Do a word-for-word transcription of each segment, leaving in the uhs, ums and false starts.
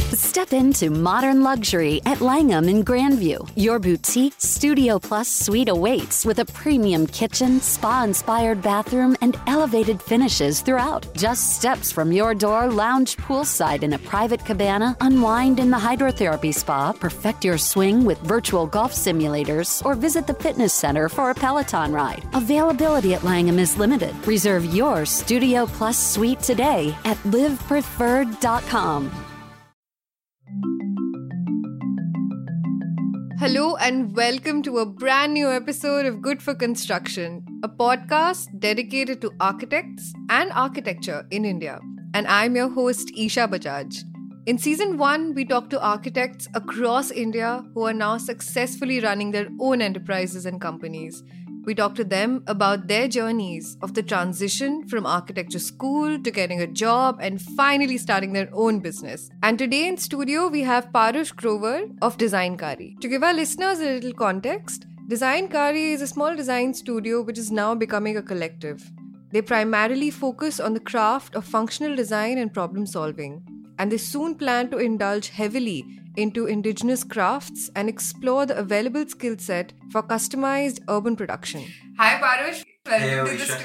Step into modern luxury at Langham in Grandview. Your boutique Studio Plus suite awaits with a premium kitchen, spa-inspired bathroom, and elevated finishes throughout. Just steps from your door, lounge poolside in a private cabana, unwind in the hydrotherapy spa, perfect your swing with virtual golf simulators, or visit the fitness center for a Peloton ride. Availability at Langham is limited. Reserve your Studio Plus suite today at live preferred dot com. Hello and welcome to a brand new episode of Good for Construction, a podcast dedicated to architects and architecture in India. And I'm your host, Isha Bajaj. In season one, we talk to architects across India who are now successfully running their own enterprises and companies. We talk to them about their journeys of the transition from architecture school to getting a job and finally starting their own business. And today in studio, we have Parush Grover of Designkari. To give our listeners a little context, Designkari is a small design studio which is now becoming a collective. They primarily focus on the craft of functional design and problem solving. And they soon plan to indulge heavily into indigenous crafts and explore the available skill set for customized urban production. Hi Parush, welcome hey, to the stu-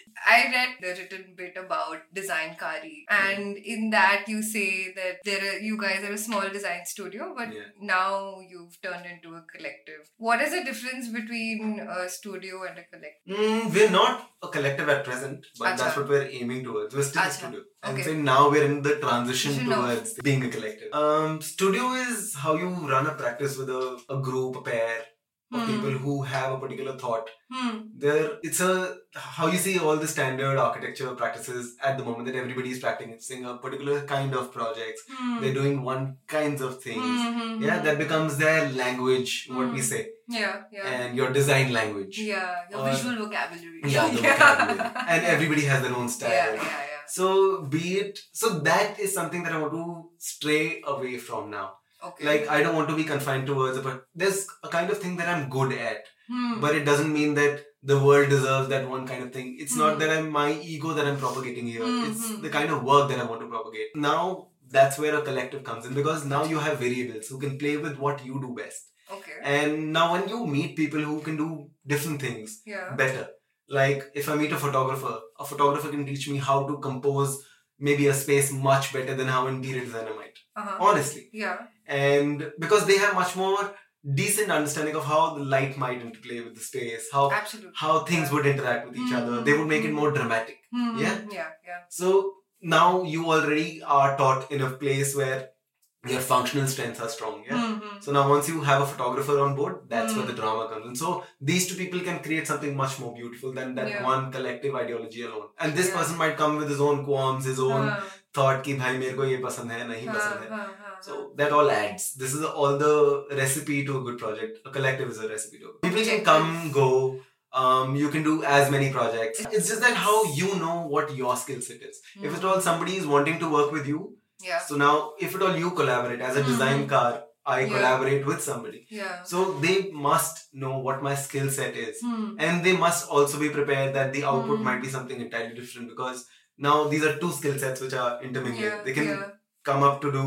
I read the written bit about Designkari, and in that you say that there are, you guys are a small design studio, but yeah. now you've turned into a collective. What is the difference between a studio and a collective? Mm, we're not a collective at present, but Achha. that's what we're aiming towards. We're still Achha. a studio. And Okay. so now we're in the transition Should know. towards being a collective. Um, studio is how you run a practice with a, a group, a pair of Hmm. people who have a particular thought. Hmm. There, it's a how you see all the standard architecture practices at the moment that everybody is practicing a particular kind of projects. Hmm. They're doing one kinds of things. Hmm. Yeah, that becomes their language, what Hmm. we say, Yeah, yeah. and your design language. Yeah, your Or- visual vocabulary. Yeah, the vocabulary. And everybody has their own style. Yeah, yeah, yeah. So be it, so that is something that I want to stray away from now. Okay. Like, I don't want to be confined to words, but there's a kind of thing that I'm good at. Hmm. But it doesn't mean that the world deserves that one kind of thing. It's Hmm. not that I'm my ego that I'm propagating here. Hmm, It's hmm. the kind of work that I want to propagate. Now, that's where a collective comes in, because now you have variables who can play with what you do best. Okay. And now when you meet people who can do different things Yeah. better, like if I meet a photographer, a photographer can teach me how to compose maybe a space much better than how an interior designer might. Uh-huh. Honestly. Yeah. And because they have much more decent understanding of how the light might interplay with the space, how Absolutely. how things would interact with each other. Mhm. They would make it more dramatic. Hmm. Yeah? Yeah, yeah. So now you already are taught in a place where your functional strengths are strong. Yeah. Mm-hmm. So now once you have a photographer on board, that's Mm. where the drama comes in. So these two people can create something much more beautiful than that Yeah. one collective ideology alone. And this Yeah. person might come with his own qualms, his own Huh. thought कि भाई मेरे को ये पसंद है नहीं Huh, पसंद है. huh, huh, So huh. that all adds. This is all the recipe to a good project. A collective is a recipe to. People can Objective. come, go. Um, you can do as many projects. It's just that how you know what your skill set is. If at all somebody is wanting to work with you, Yeah. so now if at all you collaborate as a Mhm. design car, I Yeah. collaborate with somebody. Yeah. So they must know what my skill set is. Hmm. And they must also be prepared that the output Hmm. might be something entirely different, because now these are two skill sets which are intermingled. Yeah. They can yeah. come up to do,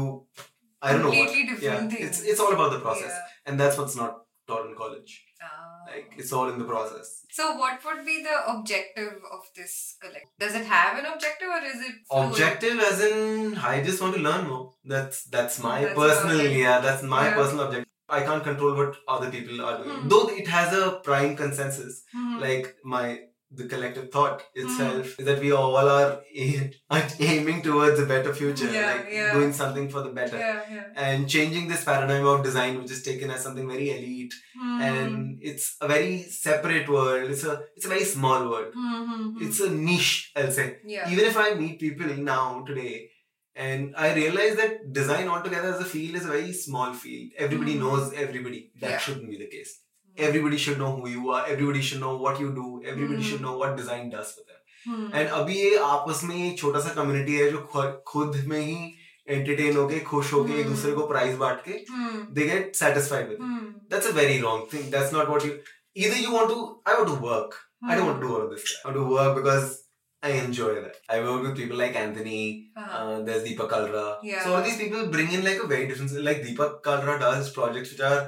I don't know what. Completely different Yeah, things. it's it's all about the process. Yeah. And that's what's not taught in college. Ah. Like, it's all in the process. So what would be the objective of this collective? Does it have an objective or is it fluid? Objective as in, I just want to learn more. That's that's my That's personal, about it. yeah, that's my Yeah. personal objective. I can't control what other people are doing. Hmm. Though it has a prime consensus, Hmm. like my the collective thought itself is that we all are a- are aiming towards a better future, Yeah, like yeah. doing something for the better. Yeah, yeah. And changing this paradigm of design, which is taken as something very elite, Hmm. and it's a very separate world. It's a it's a very small world. Hmm, hmm, hmm. It's a niche, I'll say. Yeah. Even if I meet people now today, and I realize that design altogether as a field is a very small field. Everybody Hmm. knows everybody. That Yeah. shouldn't be the case. Everybody should know who you are. Everybody should know what you do. Everybody Hmm. should know what design does for them. Hmm. And अभी ये आपस में एक छोटा सा community है जो खु- खुद में ही एंटरटेन होके खुश होके एक Hmm. दूसरे को प्राइज बांट के Hmm. they get satisfied with it. Hmm. That's a very wrong thing. That's not what you. Either you want to. I want to work. I don't want to do all of this. I want to work because I enjoy that. I work with people like Anthony, Uh-huh. uh, there's Deepak Kalra. Yeah. So all these people bring in like a very different, like Deepak Kalra does projects which are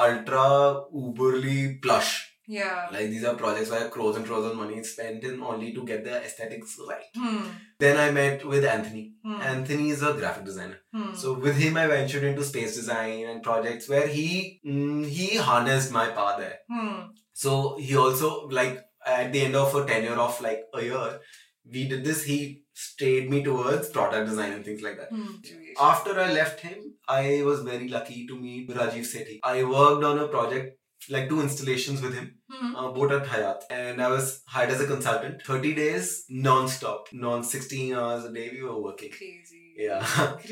ultra uberly plush. Yeah. Like these are projects where crores and crores of money is spent in only to get the aesthetics right. Hmm. Then I met with Anthony. Hmm. Anthony is a graphic designer. Hmm. So with him I ventured into space design and projects where he mm, he harnessed my power there. Hmm. So he also, like at the end of a tenure of like a year, we did this, he stayed me towards product design and things like that. Hmm. After I left him, I was very lucky to meet Rajiv Sethi. I worked on a project, like two installations with him, Hmm. uh, both at Hayat. And I was hired as a consultant. thirty days non-stop, non sixteen hours a day we were working. Crazy. Yeah.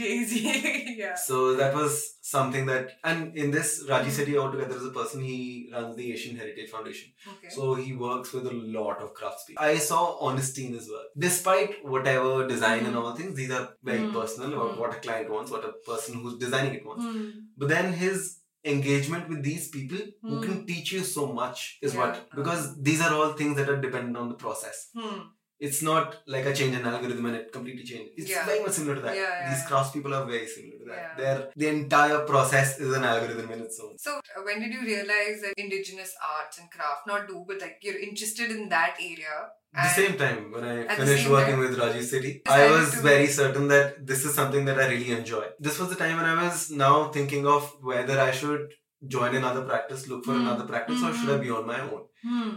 Crazy. Yeah. So that was something that, and in this, Rajiv Sethi altogether as a person, he runs the Asian Heritage Foundation. Okay. So he works with a lot of craftspeople. I saw honesty in his work. Despite whatever design and all things, these are very Mm. personal, or Mm. what a client wants, what a person who's designing it wants. Hmm. But then his engagement with these people who Mm. can teach you so much is Yeah. what, because these are all things that are dependent on the process. Hmm. It's not like a change in algorithm and it completely changes. It's Yeah. very much similar to that. Yeah, yeah, These yeah. craftspeople are very similar to that. Yeah. Their the entire process is an algorithm in its own. So, uh, when did you realize that indigenous arts and craft, not do, but like you're interested in that area? At the And- same time, when I At the finished same working time, with Rajiv Sethi, I decided was to- very certain that this is something that I really enjoy. This was the time when I was now thinking of whether I should join another practice, look for Hmm. another practice, or should I be on my own? Hmm.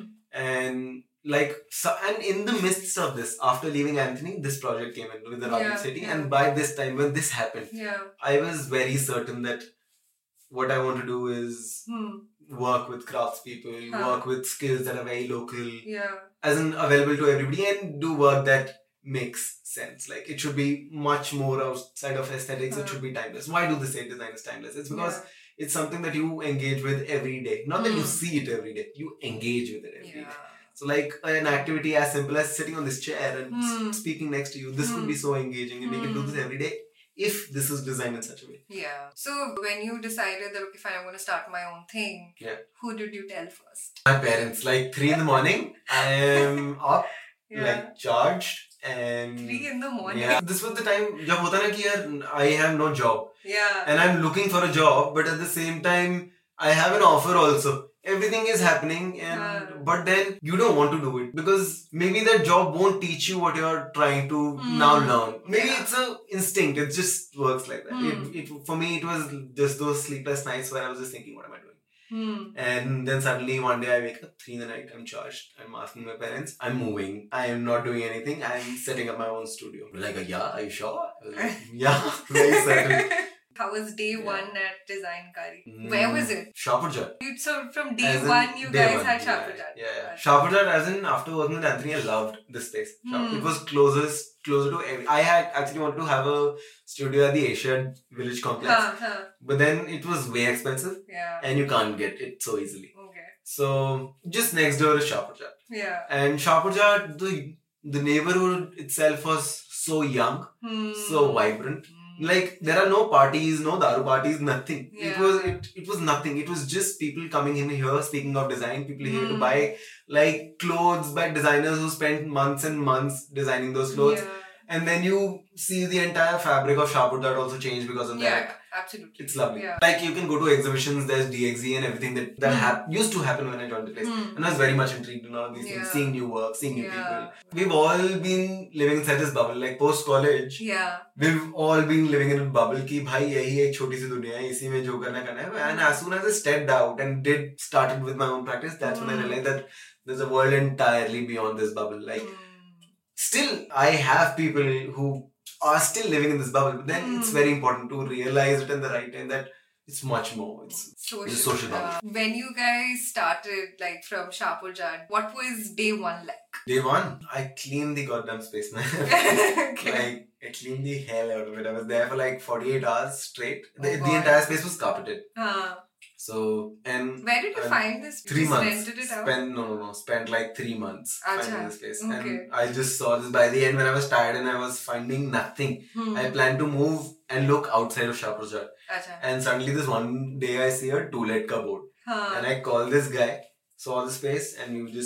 And like, so, and in the midst of this, after leaving Anthony, this project came in with the Rajiv Yeah, Sethi, yeah. and by this time, when this happened, Yeah. I was very certain that what I want to do is Hmm. work with craftspeople, Huh. work with skills that are very local, Yeah. as in available to everybody, and do work that makes sense. Like it should be much more outside of aesthetics. Huh. It should be timeless. Why do they say design is timeless? It's because Yeah. it's something that you engage with every day. Not that you Hmm. see it every day. You engage with it every day. Yeah. So like an activity as simple as sitting on this chair and Hmm. s- speaking next to you, this Hmm. could be so engaging, and we can do Hmm. this every day if this is designed in such a way. Yeah. So when you decided that okay, fine, I'm going to start my own thing, Yeah. who did you tell first? My parents, like three in the morning, I am up, Yeah. like charged, and Three in the morning. yeah. This was the time जब होता ना कि यार I have no job Yeah. and I'm looking for a job, but at the same time I have an offer also. Everything is happening, and Yeah. but then you don't want to do it because maybe that job won't teach you what you're trying to Hmm. now learn. Maybe Yeah. it's a instinct. It just works like that. Hmm. It, it for me it was just those sleepless nights where I was just thinking, what am I doing? Hmm. And then suddenly one day I wake up three in the night. I'm charged. I'm asking my parents. I'm moving. I am not doing anything. I'm setting up my own studio. Like, yeah, are you sure? I was like, yeah, very certain. How was day Yeah. one at Design Kari? Mm, Where was it? Shapurjat. You- So from day As in one, you day guys one, had yeah, Shapurjat. Yeah, yeah. Achha. Shapurjat, as in after working with Anthony, I loved this space. Shap- Hmm. It was closest, closer to every. I had actually wanted to have a studio at the Asia Village complex, Huh, huh. but then it was way expensive, Yeah. and you can't get it so easily. Okay. So just next door is Shapurjat. Yeah. And Shapurjat, the the neighborhood itself was so young, Hmm. so vibrant. Like there are no parties, no daru parties, nothing. It Yeah. was it, it was nothing. It was just people coming in here. Speaking of design, people here to Hmm. buy like clothes by designers who spent months and months designing those clothes. Yeah. And then you see the entire fabric of Shapurjat also change because of Yeah, that. absolutely. It's lovely. Yeah. Like you can go to exhibitions. There's D X Z and everything that that Hmm. hap- used to happen when I joined the place. Hmm. And I was very much intrigued in all of these things, Yeah. seeing new work, seeing new Yeah. people. We've all been living inside this bubble. Like post college, Yeah. we've all been living in a bubble कि भाई यही एक छोटी सी दुनिया है, इसी में जो करना करना है. And as soon as I stepped out and did started with my own practice, that's when I Hmm. realized that there's a world entirely beyond this bubble. Like Hmm. still, I have people who are still living in this bubble, but then it's Hmm. very important to realize it in the right time that it's much more. It's Social. It's a social bubble. Uh, when you guys started, like from Shapurjat, what was day one like? day one. I cleaned the goddamn space, man. Okay. Like I cleaned the hell out of it. I was there for like forty-eight hours straight. The, Oh, the God. entire space was carpeted. Huh. So and Where did you and find this? You three just months. rented it out? Spent no no no. Spent like three months Acha. finding this place, Okay. and I just saw this. By the end, when I was tired and I was finding nothing, Hmm. I planned to move and look outside of Shapurjat. Acha. And suddenly, this one day, I see a two-let cupboard, Huh. and I call this guy, saw the space, and we just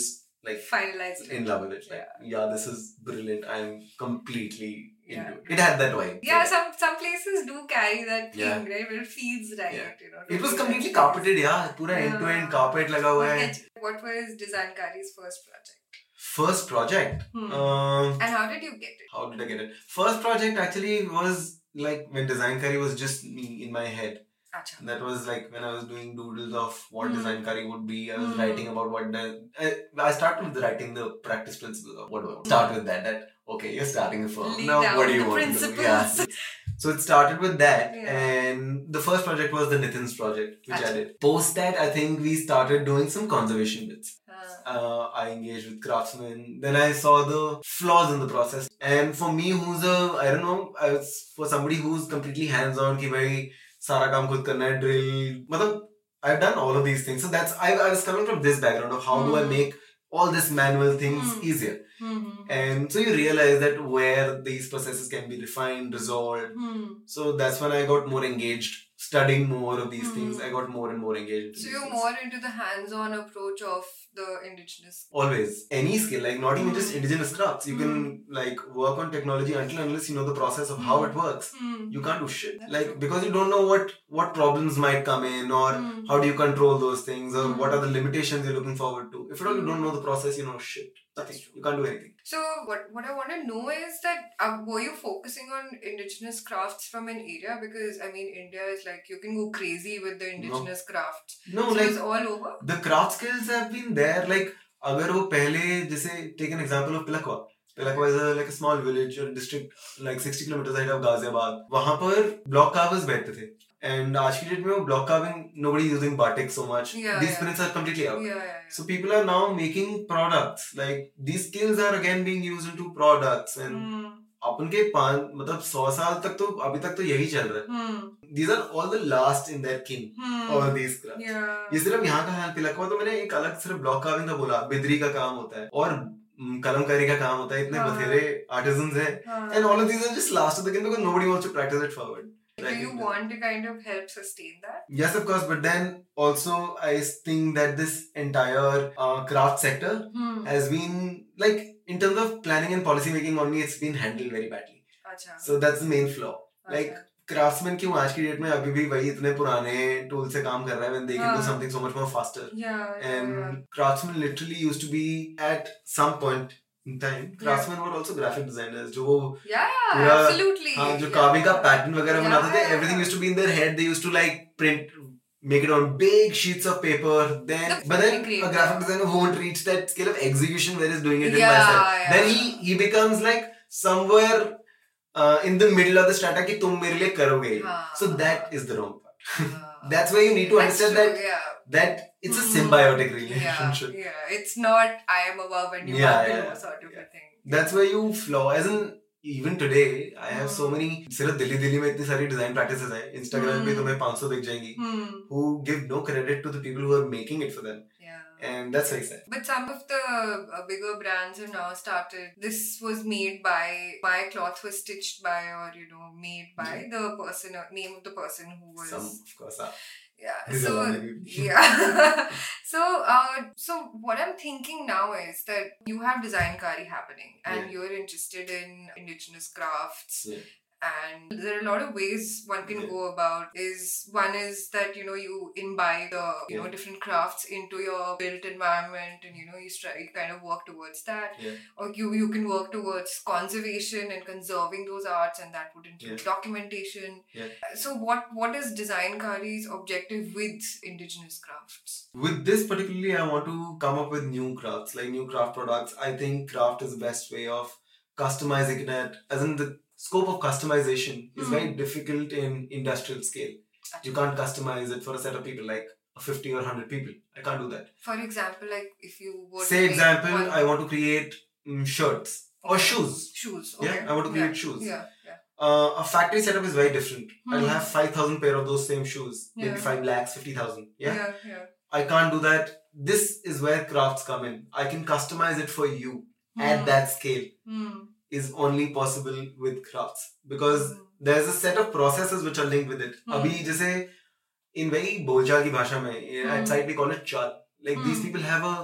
like finalized it. in love with it. Like, Yeah. yeah, this is brilliant. I'm completely Yeah. into it. It had that vibe. Yeah, some some places do carry that thing, Yeah. right? Where it feels right, Yeah. you know. It was to completely be carpeted, yeah. Pura Yeah. end to end carpet laga hua hai. Okay. What was Designkari's first project? First project. Hmm. Um, And how did you get it? how did I get it? First project actually was like when Designkari was just me in my head. Acha. That was like when I was doing doodles of what Hmm. Designkari would be. I was Hmm. writing about what the. I, I started with writing the practice principles of what do I want. Start with that. That okay, you're starting a firm. Lay Now down what do you the want principles. to do? Yeah. So it started with that, Yeah. and the first project was the Nitin's project, which Acha. I did. Post that, I think we started doing some conservation bits. Uh, Uh, I engaged with craftsmen. Then I saw the flaws in the process. And for me, who's a, I don't know, I was, for somebody who's completely hands-on, ki bhai, sara kaam khud karna hai, drill. Matlab, I've done all of these things. So that's, I, I was coming from this background of how do I Mm. make all this manual things Mm. easier. hmm. And so you realize that where these processes can be refined, resolved. Hmm. So that's when I got more engaged, studying more of these Mm. things. I got more and more engaged. into So these you're things. more into the hands-on approach of the indigenous. Always. Any skill, like not even Mm. just indigenous crafts. You Mm. can like work on technology until and unless you know the process of how Mm. it works. Hmm. You can't do shit. That's like true. because you don't know what what problems might come in or Mm. how do you control those things or Mm. what are the limitations you're looking forward to. If at all you don't know the process, you know shit. Nothing. That's true. You can't do anything. So what what I want to know is that uh, were you focusing on indigenous crafts from an area? Because I mean India is like you can go crazy with the indigenous crafts. No, So like it's all over. the craft skills have been there. Like अगर वो पहले जैसे take an example of Pilakwa. Pilakwa is a, like a small village or district like sixty kilometers ahead of Ghaziabad. वहाँ पर block carvers बैठते थे. And आज की डेट में वो block carving nobody is using batik so much. Yeah, These yeah. spirits are completely out. Yeah, yeah, yeah. So people are now making products. Like these skills are again being used into products and Hmm. अपन के पाँच मतलब सौ साल तक तो अभी तक तो यही चल रहा है. Hmm. These are all the last in their king. Hmm. All these crafts. Yeah. ये सिर्फ यहाँ का है. तिलकवा तो मैंने एक अलग सिर्फ ब्लॉक कार्विंग का बोला. बिदरी का काम होता है और mm, कलमकारी का काम होता है. इतने हाँ. बथेरे artisans हैं. Huh. And all of these are just last of the king because nobody wants to practice it forward. Do you want to kind of help sustain that? Yes, of course. But then also I think that this entire uh, craft sector Hmm. has been like in terms of planning and policy making only, it's been handled very badly. Acha. So that's the main flaw. Like Acha. craftsmen क्यों आज की date में अभी भी वही इतने पुराने tool से काम कर रहा है when they can do हाँ. something so much more faster. Yeah, yeah, And yeah. craftsmen literally used to be at some point in time. Craftsmen were also graphic designers. जो वो Yeah, yeah, पूरा- absolutely. हाँ जो Yeah. carving का pattern वगैरह Yeah, बनाते थे, yeah. everything used to be in their head. They used to like print, make it on big sheets of paper. Then, That's but then really great, a graphic yeah. designer won't reach that scale of execution where he's doing it in Yeah, myself. yeah. Then he he becomes like somewhere uh, in the middle of the strata कि तुम मेरे लिए करोगे. हाँ. So that is the wrong part. Uh, That's where you need to that's understand true, that yeah. that it's a Mhm. symbiotic Yeah, relationship. yeah. It's not I am above and you Yeah, are below yeah, sort of yeah. a thing. That's where you flaw. As in, even today, I have so Hmm. many. सिर्फ दिल्ली दिल्ली में इतनी सारी design practices हैं. Instagram पे Hmm. तुम्हें पाँच सौ दिख जाएंगी. Hmm. Who give no credit to the people who are making it for them, Yeah. and that's very sad. But some of the uh, bigger brands have now started. This was made by, my cloth was stitched by, or you know, made by the person, or name of the person who was. Some, of course, are. Yeah. These So are all maybe. yeah. so uh, so what I'm thinking now is that you have Designkari happening, and Yeah. you're interested in indigenous crafts. Yeah. And there are a lot of ways one can Yeah. go about. Is one is that you know you imbibe the you know Yeah. different crafts into your built environment, and you know you try you kind of work towards that. Yeah. Or you you can work towards conservation and conserving those arts, and that would include Yeah. documentation. Yeah. So what what is Designkari's objective with indigenous crafts? With this particularly, I want to come up with new crafts, like new craft products. I think craft is the best way of customizing it. As in the scope of customization is Hmm. very difficult in industrial scale. You can't customize it for a set of people like fifty or one hundred people. I can't do that. For example, like if you were Say to make example, one- I want to create um, shirts or Okay. shoes. shoes. Yeah, Okay. I want to create yeah. shoes. Yeah, yeah. Uh, a factory setup is very different. Hmm. I'll have five thousand pair of those same shoes. Maybe Yeah. five lakhs, fifty thousand. Yeah? Yeah, yeah. I can't do that. This is where crafts come in. I can customize it for you Hmm. at that scale. Hmm. Is only possible with crafts because Hmm. there's a set of processes which are linked with it. Hmm. Abhi जैसे in very बोलचाल की भाषा में Hmm. at site we call it chal. Like these Hmm. people have a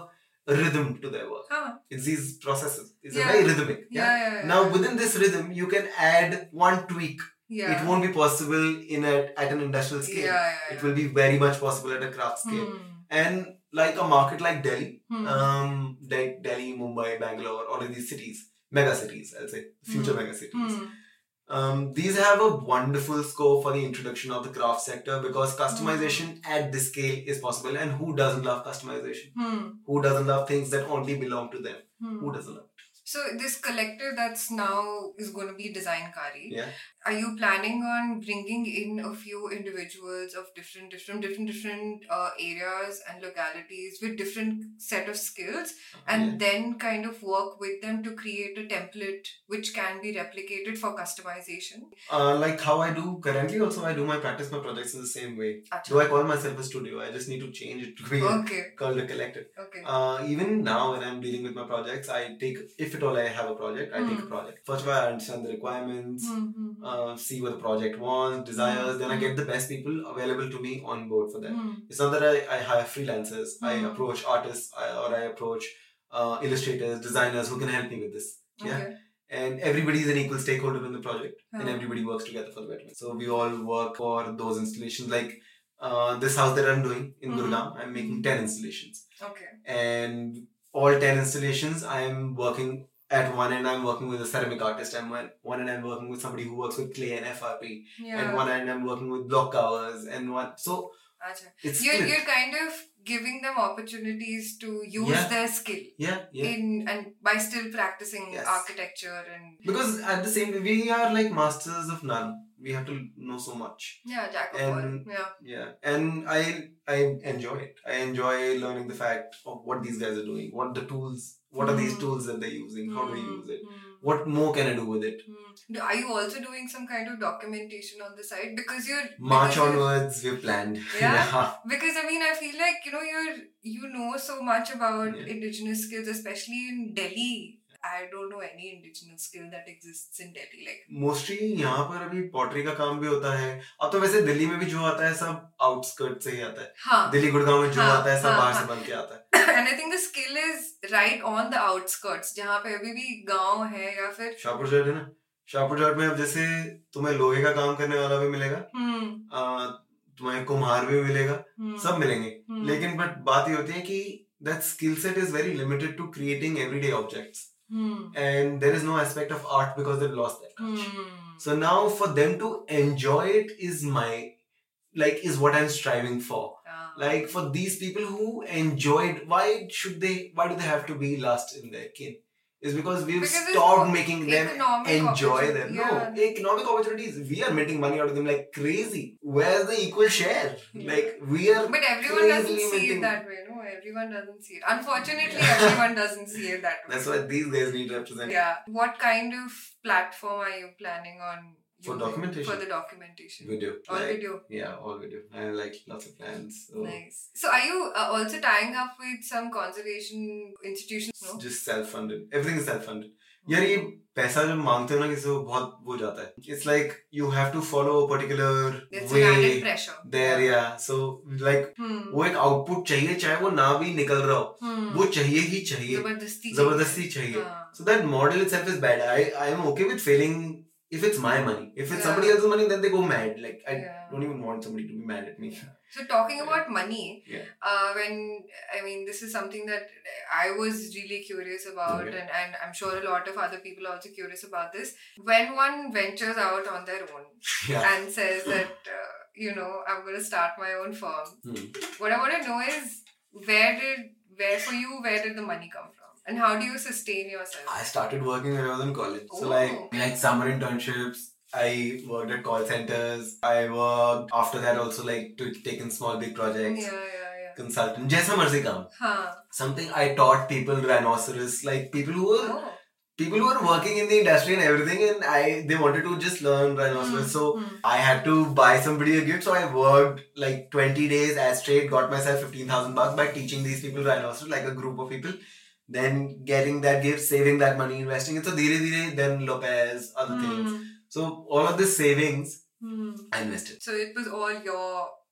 a rhythm to their work. Huh. It's these processes. It's Yeah. a very rhythmic. Yeah, yeah, yeah, Now yeah. within this rhythm, you can add one tweak. Yeah. It won't be possible in a at an industrial scale. Yeah, yeah, yeah. It will be very much possible at a craft scale. Hmm. And like a market like Delhi, Hmm. um, De- Delhi, Mumbai, Bangalore, all of these cities, mega cities, I'll say, future Hmm. mega cities. Hmm. Um, these have a wonderful scope for the introduction of the craft sector because customization at this scale is possible. And who doesn't love customization? Hmm. Who doesn't love things that only belong to them? Hmm. Who doesn't love it? So this collective that's now is going to be Design Kari. Yeah. Are you planning on bringing in a few individuals of different, different, different, different uh, areas and localities with different set of skills, and Yeah. then kind of work with them to create a template which can be replicated for customization? Uh, like how I do currently, also I do my practice, my projects in the same way. Achha. Do I call myself a studio? I just need to change it to be Okay. called a collective. Okay. Uh, even now when I'm dealing with my projects, I take, if at all I have a project, I take a Hmm. project. First of all, I understand the requirements, Hmm, hmm, hmm. uh, see what the project wants, desires, then I get the best people available to me on board for that. Hmm. It's not that I, I hire freelancers, I Hmm. approach artists I, or I approach uh, illustrators, designers who can help me with this. Yeah. Okay. And everybody is an equal stakeholder in the project and Huh. everybody works together for the betterment. So we all work for those installations. Like uh, this house that I'm doing in Mhm. Gurgaon, I'm making ten installations. Okay. And all ten installations, I'm working at one end, I'm working with a ceramic artist, and one, one end I'm working with somebody who works with clay and F R P, Yeah. and one end I'm working with block covers, and one, so Achha. it's You're, split. you're kind of giving them opportunities to use Yeah. their skill yeah, yeah. in and by still practicing Yes. architecture and Because at the same time, we are like masters of none. We have to know so much. yeah, jack of all. And- Yeah. Yeah, and I I enjoy it. I enjoy learning the fact of what these guys are doing, what the tools, what are these Mm. tools that they're using, how do they Mm, use it, mm, what more can I do with it. mm. Do- Are you also doing some kind of documentation on the side because you're March because you're- onwards, we've planned. Yeah? Because I mean, I feel like you know you're you know so much about Yeah. indigenous skills, especially in Delhi. I don't know any indigenous skill that exists in Delhi. Like mostly यहाँ पर अभी pottery का काम भी होता है. अब तो वैसे दिल्ली में भी जो आता है सब आउटस्कर्ट से ही आता है. हाँ. दिल्ली गुड़गांव में जो हाँ, आता है सब हाँ, बाहर हाँ. से बन के आता है. And I think the skill is right on the outskirts, जहाँ पे अभी भी गांव है या फिर शाहपुर जाट है ना. शाहपुर जाट में अब जैसे तुम्हें लोहे का काम करने वाला भी मिलेगा, हम्म आ, तुम्हें कुम्हार भी मिलेगा, हम्म, सब मिलेंगे. हम्म, लेकिन बट बात ये होती है कि that skill set is very limited to creating everyday objects, hmm, and there is no aspect of art because they've lost that touch. Hmm, So now for them to enjoy it is my like is what I'm striving for. ah, Like for these people who enjoyed, why should they? Why do they have to be last in their kin? Is because we've Because there's stopped no making them economic enjoy opportunity, them. yeah. No, economic opportunities. We are making money out of them like crazy. Where's the equal share? Yeah. Like we are. But everyone doesn't crazily see it minting- that way, no? Everyone doesn't see it. Unfortunately, everyone doesn't see it that way. That's why these guys need representation. Yeah. What kind of platform are you planning on For using documentation? For the documentation. Video. All Like, video. Yeah, all video. I have like lots of plans. So Nice. So are you uh, also tying up with some conservation institutions? No? just self-funded. Everything is self-funded. यार ये पैसा जब मांगते हो ना किसी को बहुत वो जाता है. It's like you have to follow a particular There's an added way pressure. there, yeah. So like Hmm. वो एक आउटपुट चाहिए चाहे वो ना भी निकल रहा हो, Hmm. वो चाहिए ही चाहिए, जबरदस्ती जबरदस्ती चाहिए. हाँ. So that model itself is bad. I I am okay with failing if it's my money. If it's Yeah. somebody else's money, then they go mad. Like I Yeah. don't even want somebody to be mad at me. So talking about money, Yeah. uh, when I mean this is something that I was really curious about, Okay. and, and I'm sure a lot of other people are also curious about this. When one ventures out on their own Yeah. and says that uh, you know I'm going to start my own firm, Hmm. what I want to know is where did where for you where did the money come from, and how do you sustain yourself? I started working when I was in college. So Oh. like like summer internships. I worked at call centers. I worked after that also like to taking small big projects. Yeah, yeah, yeah. Consultant. जैसा मर्जी काम. Huh. Something I taught people rhinoceros, like people who were Oh. people who were working in the industry and everything, and I they wanted to just learn rhinoceros. Hmm, So hmm. I had to buy somebody a gift. So I worked like twenty days as straight, got myself fifteen thousand bucks by teaching these people rhinoceros, like a group of people. Then getting that gift, saving that money, investing it. So dheere dheere, then Lopez, other things. Hmm. So all of this savings, Hmm. I invested. So it was all your Yeah.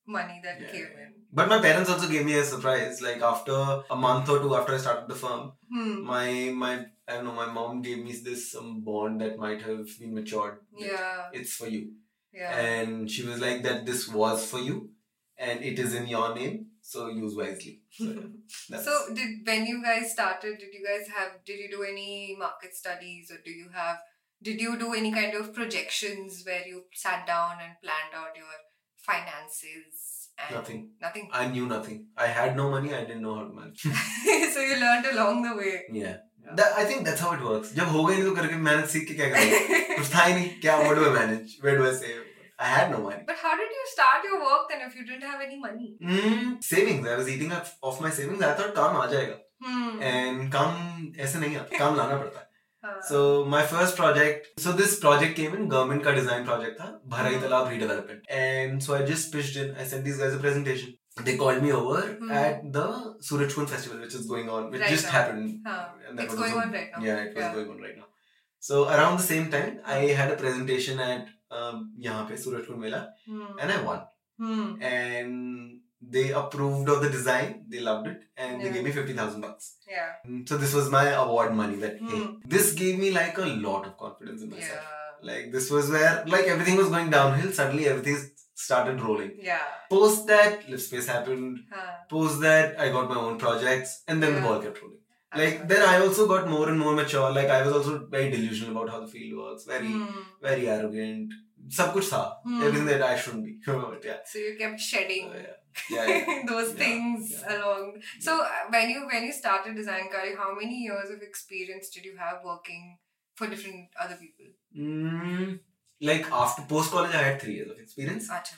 money that Yeah. came in. But my parents also gave me a surprise. Like after a month or two after I started the firm, Hmm. my my I don't know, my mom gave me this some bond that might have been matured. That Yeah. It's for you. Yeah. And she was like that this was for you and it is in your name, so use wisely. So, yeah, that's- So did when you guys started, did you guys have did you do any market studies, or do you have did you do any kind of projections where you sat down and planned out your finances and Nothing. Nothing. I knew nothing. I had no money, I didn't know how to manage. So you learned along the way. Yeah. That, I think that's how it works. जब हो गई नहीं तो करके manage सीख के क्या करें? कुछ था ही नहीं. क्या what do I manage? Where do I save? I had no money. But how did you start your work then if you didn't have any money? Mm, savings. I was eating up off my savings. I thought काम आ जाएगा. Hmm. And काम ऐसे नहीं आता. काम लाना पड़ता है. Uh, So my first project, so this project came in, government का design project था, Bharai Talab redevelopment. And so I just pitched in, I sent these guys a presentation. They called me over Hmm. at the Surajkund festival, which is going on, which Right just now. happened. huh. And that It's was going also- on right now. Yeah, it was Yeah. going on right now. So around the same time, I had a presentation at um, यहाँ पे Surajkund Mela, Hmm. and I won. Hmm. And they approved of the design, they loved it, and they Yeah. gave me fifty thousand bucks. Yeah. So this was my award money that, hey, Hmm. this gave me like a lot of confidence in myself. Yeah. Like this was where like everything was going downhill, suddenly everything started rolling. Yeah. Post that, Lipspace happened. Huh. Post that, I got my own projects, and then the Yeah. ball kept rolling. Like then I also got more and more mature. Like I was also very delusional about how the field works. Very, Hmm. very arrogant. सब कुछ था. Hmm. Everything that I shouldn't be. But yeah. So you kept shedding So, yeah. Yeah, yeah. those Yeah, things yeah. along. So uh, when you when you started Design Kari, how many years of experience did you have working for different other people? Mm, like after post college, I had three years of experience. Acha,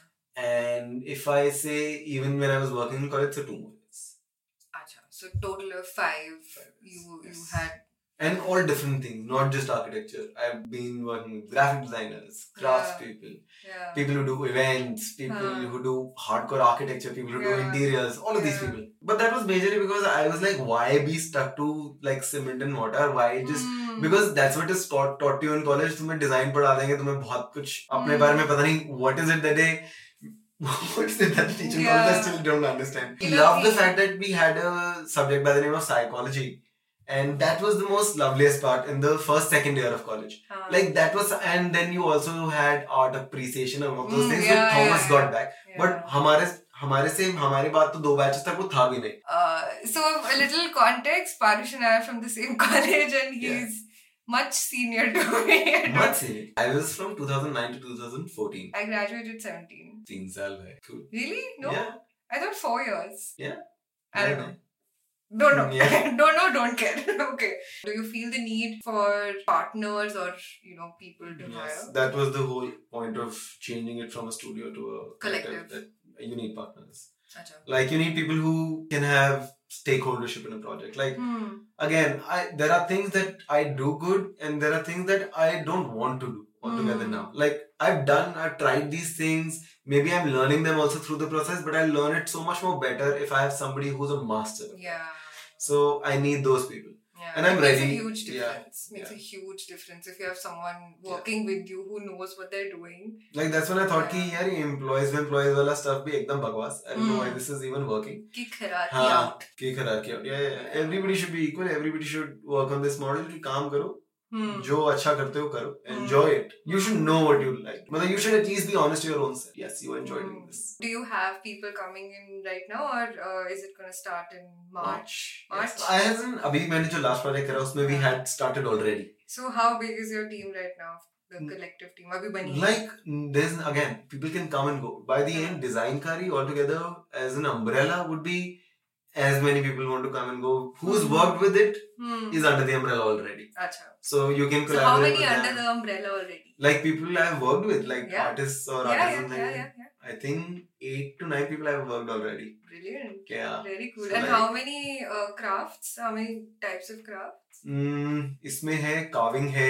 And if I say even when I was working in college, so two more years. acha. So total of five. Five years, You you yes. had. And all different things, not just architecture. I've been working with graphic designers, crafts Yeah. people, Yeah. people who do events, people Huh. who do hardcore architecture, people who do Yeah. interiors, all of these Yeah. people. But that was majorly because I was like, why be stuck to like cement and mortar? Why just Hmm. because that's what is taught taught to you in college. तुम्हें design पढ़ा देंगे, तुम्हें बहुत कुछ अपने Hmm. बारे में पता नहीं. What is it that they what is it that the teacher Yeah. calls? I still don't understand. You know, Love the we- fact that we had a subject by the name of psychology. And that was the most loveliest part in the first, second year of college. Huh. Like that was, and then you also had art appreciation and all those Mm, things yeah, which Thomas yeah, got yeah. back. Yeah. But हमारे हमारे से हमारे बाद तो दो batches तक वो था भी नहीं. Uh, so a little context. Parush and I are from the same college, and he's much senior to me. Much senior. I was from two thousand nine to two thousand fourteen. I graduated seventeen. तीन साल है. Cool. Really? No. Yeah. I thought four years. Yeah. I don't Yeah. know. Don't know. Yeah. don't know, don't care. Okay. Do you feel the need for partners or, you know, people to Yes. hire? That was the whole point of changing it from a studio to a Collective. That you need partners. Acha. Like you need people who can have stakeholdership in a project. Like Hmm. again, I there are things that I do good and there are things that I don't want to do altogether Hmm. now. Like I've done, I've tried these things. Maybe I'm learning them also through the process, but I learn it so much more better if I have somebody who's a master. Yeah. So I need those people. Yeah. And I'm it makes ready. a huge Yeah. difference. Makes Yeah. a huge difference if you have someone working with you who knows what they're doing. Like that's when I thought कि Yeah. यार ये employees में employees वाला stuff भी एकदम बकवास. I don't know why Hmm. this is even working. Kick hierarchy हाँ, out. कि hierarchy out. Yeah, yeah. Everybody should be equal. Everybody should work on this model कि काम करो. Hmm. जो अच्छा करते हो करो. Hmm. Enjoy it. You should know what you like. मतलब you should at least be honest to your own self. Yes, you enjoy doing Hmm. this. Do you have people coming in right now, or uh, is it going to start in March? Yes. March? I hasn't. अभी मैंने जो last project करा उसमें we had started already. So how big is your team right now? The collective team. Abhi bani hai. Like there's again people can come and go. By the end, Design Kari altogether as an umbrella would be as many people want to come and go. Who's worked with it Hmm. is under the umbrella already. Acha. So you can So collaborate how many with under them. the umbrella already? Like people I've worked with, like Yeah. artists or Yeah, artisans. yeah, like yeah, yeah, yeah. I think eight to nine people have worked already. Brilliant. Yeah. Very cool. So and like- how many uh, crafts? How many types of crafts? Hmm, इसमें है carving है,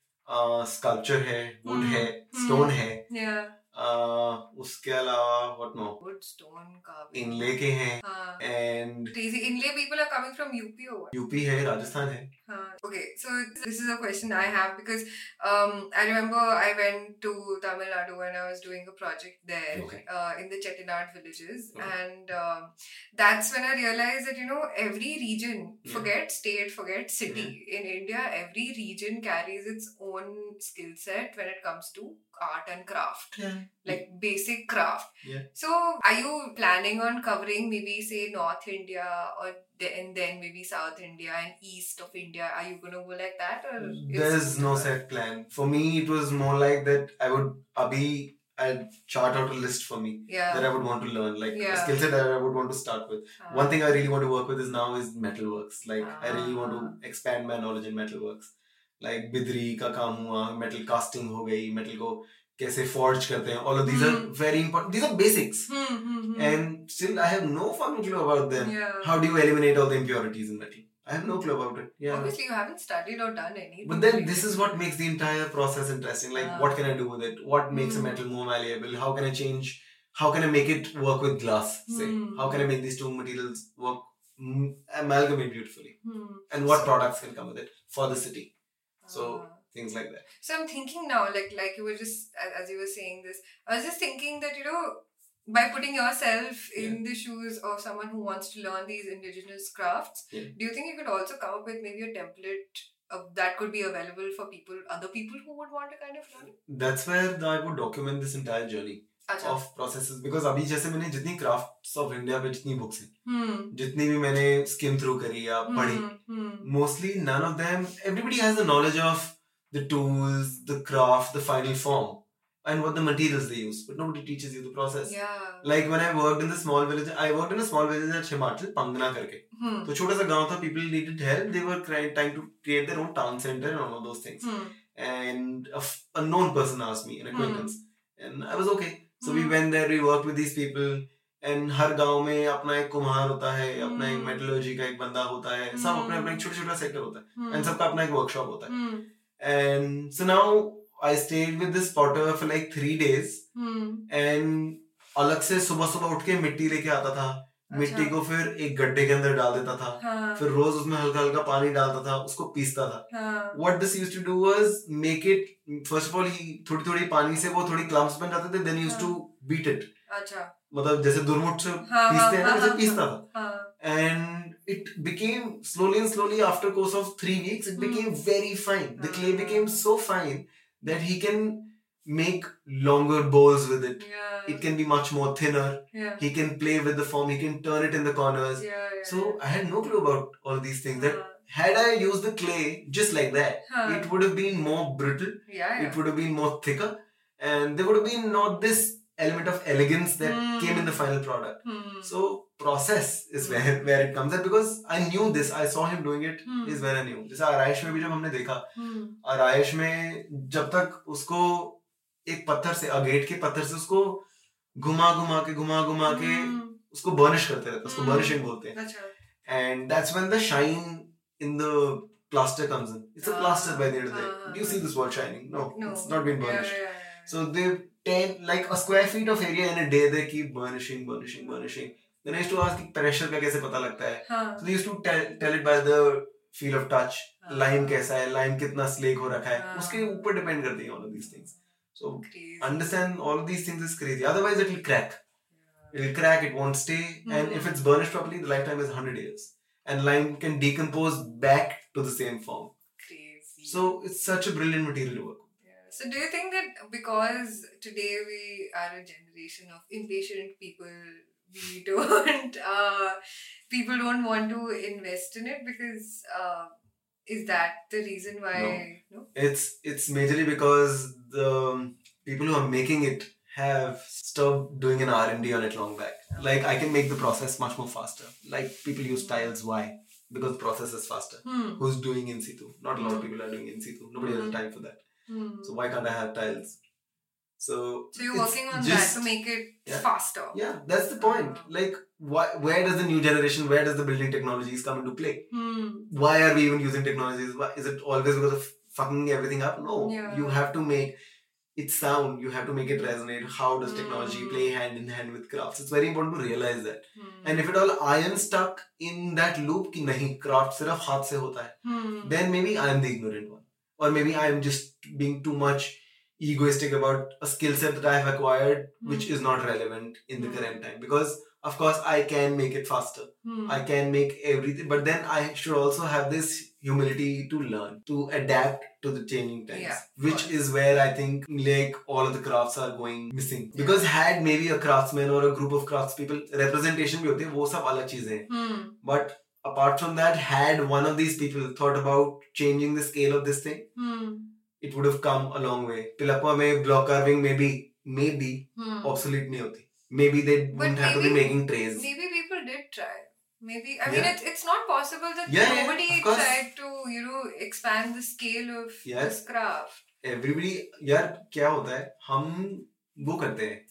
uh, sculpture है, wood Hmm. है, Hmm. stone है. Yeah. Uh, उसके अलावा what no? Wood, stone, carving. Inlay के हैं हाँ. and Crazy. Inlay people are coming from U P or what? U P है, राजस्थान है. हाँ. Okay. So this is a question I have because um, I remember I went to Tamil Nadu when I was doing a project there Okay. uh, in the Chettinad villages, Okay. and um that's when I realized that you know every region, Yeah. forget state, forget city, in India every region carries its own skill set when it comes to art and craft, Yeah. like basic craft. Yeah. So are you planning on covering maybe say North India or the- and then maybe South India and East of India? Are you gonna go like that, or is There's it- no set plan. For me, it was more like that I would, Abhi, I'd chart out a list for me Yeah. that I would want to learn, like a Yeah. skill set that I would want to start with. Ah. One thing I really want to work with is now is metalworks. Like I really want Ah. to expand my knowledge in metalworks. Like bidri का काम हुआ, metal casting हो गई, metal को कैसे forge करते हैं. All of these are Hmm. very important. These are basics. Hmm, hmm, hmm. And still I have no fucking clue about them. Yeah. How do you eliminate all the impurities in metal? I have no clue about it. Yeah. Obviously, you haven't studied or done anything. But then this is what makes the entire process interesting. Like, Ah. what can I do with it? What makes a Hmm. metal more malleable? How can I change? How can I make it work with glass? Say, Hmm. how can I make these two materials work, mm, amalgamate beautifully? Hmm. And what products can come with it for the city? So Ah. things like that. So I'm thinking now, like like you were just as as you were saying this, I was just thinking that you know, by putting yourself in the shoes of someone who wants to learn these indigenous crafts, Yeah. do you think you could also come up with maybe a template of, that could be available for people, other people who would want to kind of learn? That's where I would document this entire journey अच्छा. of processes. Because अभी जैसे मैंने जितनी crafts of India पे जितनी books हैं, Hmm. जितनी भी मैंने skim through करी या पढ़ी, Hmm. Hmm. mostly none of them, everybody has the knowledge of the tools, the craft, the final form, and what the materials they use, but nobody teaches you the process. Yeah. Like when I worked in the small village, I worked in a small village at Himachal, Pangana करके. Hmm. तो छोटा सा गांव था, people needed help, they were trying, trying to create their own town center and all of those things. Hmm. And a, f- a known person asked me, an acquaintance, and I was okay. So we Hmm. went there, we worked with these people, and हर गांव में अपना एक कुम्हार होता है, अपना एक Hmm. metallurgy का एक बंदा होता है, सब अपने अपना एक छोटा छोटा सेक्टर होता है, Hmm. and सबका अपना एक workshop होता है. Hmm. And so now I stayed with this potter for like three days. Hmm. And अलग से सुबह सुबह उठ के मिट्टी लेके आता था, मिट्टी को फिर एक गड्ढे के अंदर डाल देता था, हाँ. फिर रोज उसमें हल्का हल्का पानी डालता था, उसको पीसता था. हाँ. What this used to do was make it, first of all he थोड़ी थोड़ी पानी से वो थोड़ी clumps बन जाते थे, then he used to beat it. अच्छा. मतलब जैसे दुर्मुट से हाँ, पीसते हैं ना, हाँ, वैसे हाँ, पीसता था. हाँ. And it became slowly and slowly after course of three weeks, it became Hmm. very fine. The clay Ah. became so fine that he can make longer bowls with it. Yeah. It can be much more thinner. Yeah. He can play with the form. He can turn it in the corners. Yeah, yeah. So I had no clue about all these things. That Ah. had I used the clay just like that, Huh. it would have been more brittle. Yeah, yeah. It would have been more thicker, and there would have been not this element of elegance that Hmm. came in the final product. Hmm. So process is Hmm. where where it comes at, because I knew this. I saw him doing it. Hmm. Is where I knew. जैसे आराइश में भी जब हमने देखा, Hmm. आराइश में जब तक उसको एक पत्थर से, अगेट के पत्थर से उसको घुमा घुमा के घुमा घुमा के Hmm. उसको बर्निश करते रहते हैं, उसको Hmm. बर्निशिंग बोलते हैं. अच्छा. And that's when the shine in the plaster comes in. It's a Ah. plaster by the end of the day. Ah. Do you see this wall shining? No, No. it's not been Yeah, burnished. yeah, yeah. So they ten like a square feet of area in a day they keep burnishing, burnishing, burnishing. Then I used to ask कि pressure का कैसे पता लगता है? हाँ. So they used to tell tell it by the feel of touch. Ah. Lime कैसा है? Lime कितना slake हो रखा है? Ah. उसके ऊपर depend करती है all of these things. So Crazy. understand all of these things is crazy. Otherwise it will crack. Yeah. It will crack. It won't stay. And Hmm. if it's burnished properly, the lifetime is one hundred years. And lime can decompose back to the same form. Crazy. So it's such a brilliant material to work with. Yeah. So do you think that because today we are a generation of impatient people, we don't, uh, people don't want to invest in it because, uh, is that the reason why? No. It's it's majorly because the people who are making it have stopped doing an R and D on it long back. Like I can make the process much more faster. Like people use tiles. Why? Because the process is faster. Hmm. Who's doing in situ? Not a lot of Hmm. people are doing in situ. Nobody has Hmm. time for that. Hmm. So why can't I have tiles? So So you're it's working on just- that to make it yeah. faster. Yeah, that's the point. Ah. Like, why? Where does the new generation? Where does the building technologies come into play? Hmm. Why are we even using technologies? Why, is it always because of fucking everything up? No, Yeah. you have to make it's sound, you have to make it resonate. How does technology Mm. play hand in hand with crafts? It's very important to realize that. Hmm. And if at all I am stuck in that loop कि नहीं craft सिर्फ हाथ से होता है, Hmm. then maybe I am the ignorant one, or maybe I am just being too much egoistic about a skill set that I have acquired, which Hmm. is not relevant in the Hmm. current time. Because of course I can make it faster, Hmm. I can make everything, but then I should also have this humility to learn, to adapt to the changing times, Yeah, of which course. is where I think like all of the crafts are going missing. Yeah. Because had maybe a craftsman or a group of craftspeople, representation भी होती है, वो सब अलग चीजें हैं. Hmm. But apart from that, had one of these people thought about changing the scale of this thing, Hmm. it would have come a long way. Pilappa में block carving maybe maybe Hmm. obsolete नहीं होती. Maybe they wouldn't have to be maybe- making trays. Maybe people did try. Maybe I mean Yeah. it's it's not possible that Yeah, yeah, nobody of course. tried to you know expand the scale of Yeah. this craft. Everybody, यार क्या होता है, हम वो करते हैं.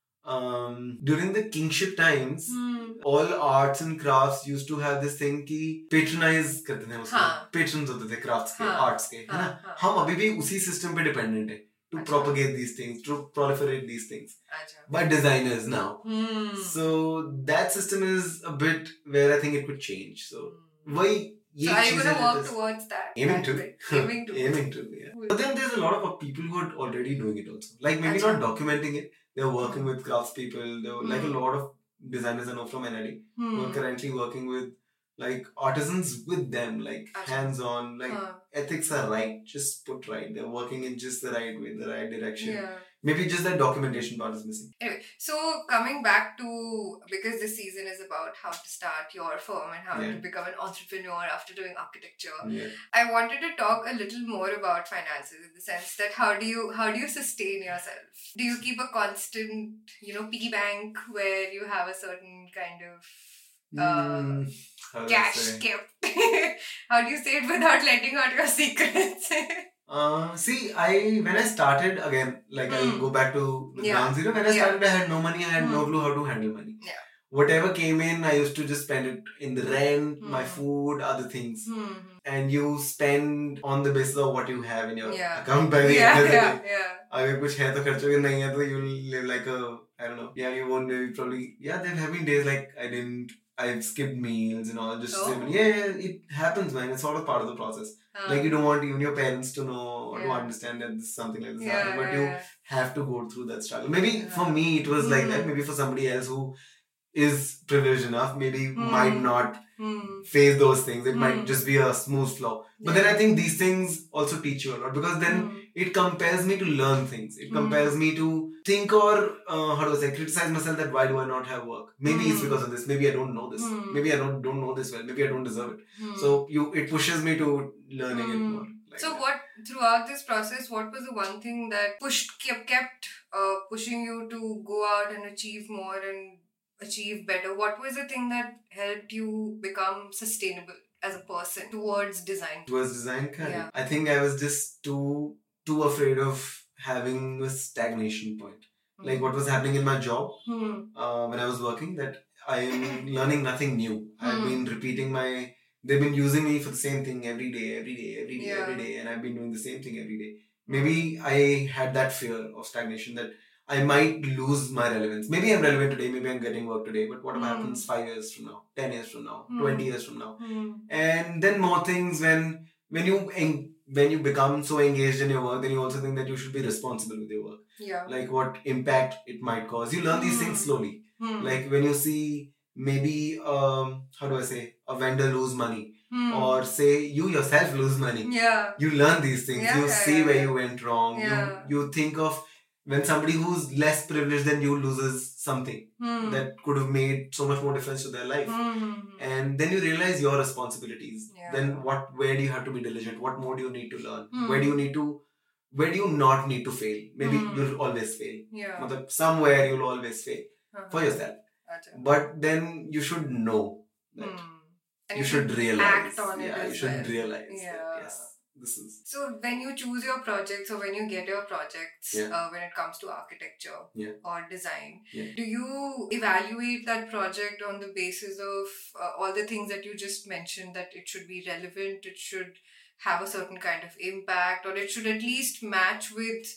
Um, during the kingship times, Hmm. all arts and crafts used to have this thing कि patronize करते थे उसको. हाँ. Patrons होते थे crafts के, हाँ. arts के, है हाँ, ना? हाँ. हम अभी भी उसी system पे dependent है to अच्छा. propagate these things, to proliferate these things Acha. by designers now. Hmm. So that system is a bit where I think it could change. So Hmm. वही ये So are you चीजें gonna work that is- towards that? Aiming that to. bit? Aiming to. Aiming to, yeah. Cool. But then there's a lot of people who are already doing it also. Like maybe Achha. not documenting it. They're working with craftspeople. There are like a Hmm. lot of designers I know from N I D who are Hmm. currently working with like artisans with them, like Achha. hands-on, like Huh. ethics are right, just put right. They're working in just the right way, the right direction. Yeah. Maybe just that documentation part is missing. Anyway, so coming back to, because this season is about how to start your firm and how Yeah. to become an entrepreneur after doing architecture, Yeah. I wanted to talk a little more about finances, in the sense that how do you how do you sustain yourself? Do you keep a constant, you know, piggy bank where you have a certain kind of uh, Hmm, how do I cash say? kept? How do you say it without letting out your secrets? Uh, see, I when I started again, like I'll Hmm. go back to the Yeah. ground zero. When I Yeah. started, I had no money. I had no Hmm. clue how to handle money. Yeah. Whatever came in, I used to just spend it in the rent, my Hmm. food, other things, Hmm. and you spend on the basis of what you have in your Yeah. account by the Yeah, end of the yeah, day. yeah. अगर कुछ है तो खर्चोगे, नहीं है तो you'll live like a, I don't know. Yeah, you won't maybe probably. Yeah, there have been days like I didn't. I've skipped meals and all just to save Oh. money. Yeah, yeah, it happens, man. It's sort of part of the process. Uh, Like you don't want even your parents to know or to Yeah. understand that this is something like this yeah, happening, but you yeah. have to go through that struggle. Maybe for Yeah. me it was like that. Mm. Maybe for somebody else who is privileged enough, maybe Mm. might not Hmm. face those things. It might Mm. just be a smooth flow. But then I think these things also teach you a lot, because then Hmm. it compels me to learn things. It Mm. compels me to think or uh, how do I say, criticize myself that why do I not have work? Maybe it's Mm. because of this. Maybe I don't know this. Mm. Maybe I don't don't know this well. Maybe I don't deserve it. Hmm. So you it pushes me to learning it Mm. more. Like So that. what throughout this process, what was the one thing that pushed kept kept uh, pushing you to go out and achieve more and achieve better? What was the thing that helped you become sustainable as a person towards design? Towards design career, Yeah. I think I was just too too afraid of having a stagnation point. Like what was happening in my job Hmm. uh, when I was working, that I am learning nothing new. I've Hmm. been repeating my. They've been using me for the same thing every day, every day, every day, Yeah. every day, and I've been doing the same thing every day. Maybe I had that fear of stagnation, that I might lose my relevance. Maybe I'm relevant today, maybe I'm getting work today, but what Hmm. happens five years from now, ten years from now, Hmm. twenty years from now? Hmm. And then more things when when you en- when you become so engaged in your work, then you also think that you should be responsible with your work. Yeah. Like what impact it might cause. You learn these Hmm. things slowly. Hmm. Like when you see maybe um how do I say, a vendor lose money, Hmm. or say you yourself lose money. Yeah. You learn these things. Yeah, you yeah, see yeah, where yeah. you went wrong. Yeah. You you think of when somebody who's less privileged than you loses something Hmm. that could have made so much more difference to their life. Hmm. And then you realize your responsibilities. Yeah. Then what? Where do you have to be diligent? What more do you need to learn? Hmm. Where do you need to? Where do you not need to fail? Maybe Hmm. you'll always fail. Yeah. Matlab, somewhere you'll always fail Uh-huh. for yourself. Acha. But then you should know that. Hmm. And You should realize. act on it yeah, as you should well. realize. Yeah. That, yes, this is. So when you choose your projects, or when you get your projects, Yeah. uh, when it comes to architecture Yeah. or design, Yeah. do you evaluate that project on the basis of uh, all the things that you just mentioned, that it should be relevant, it should have a certain kind of impact, or it should at least match with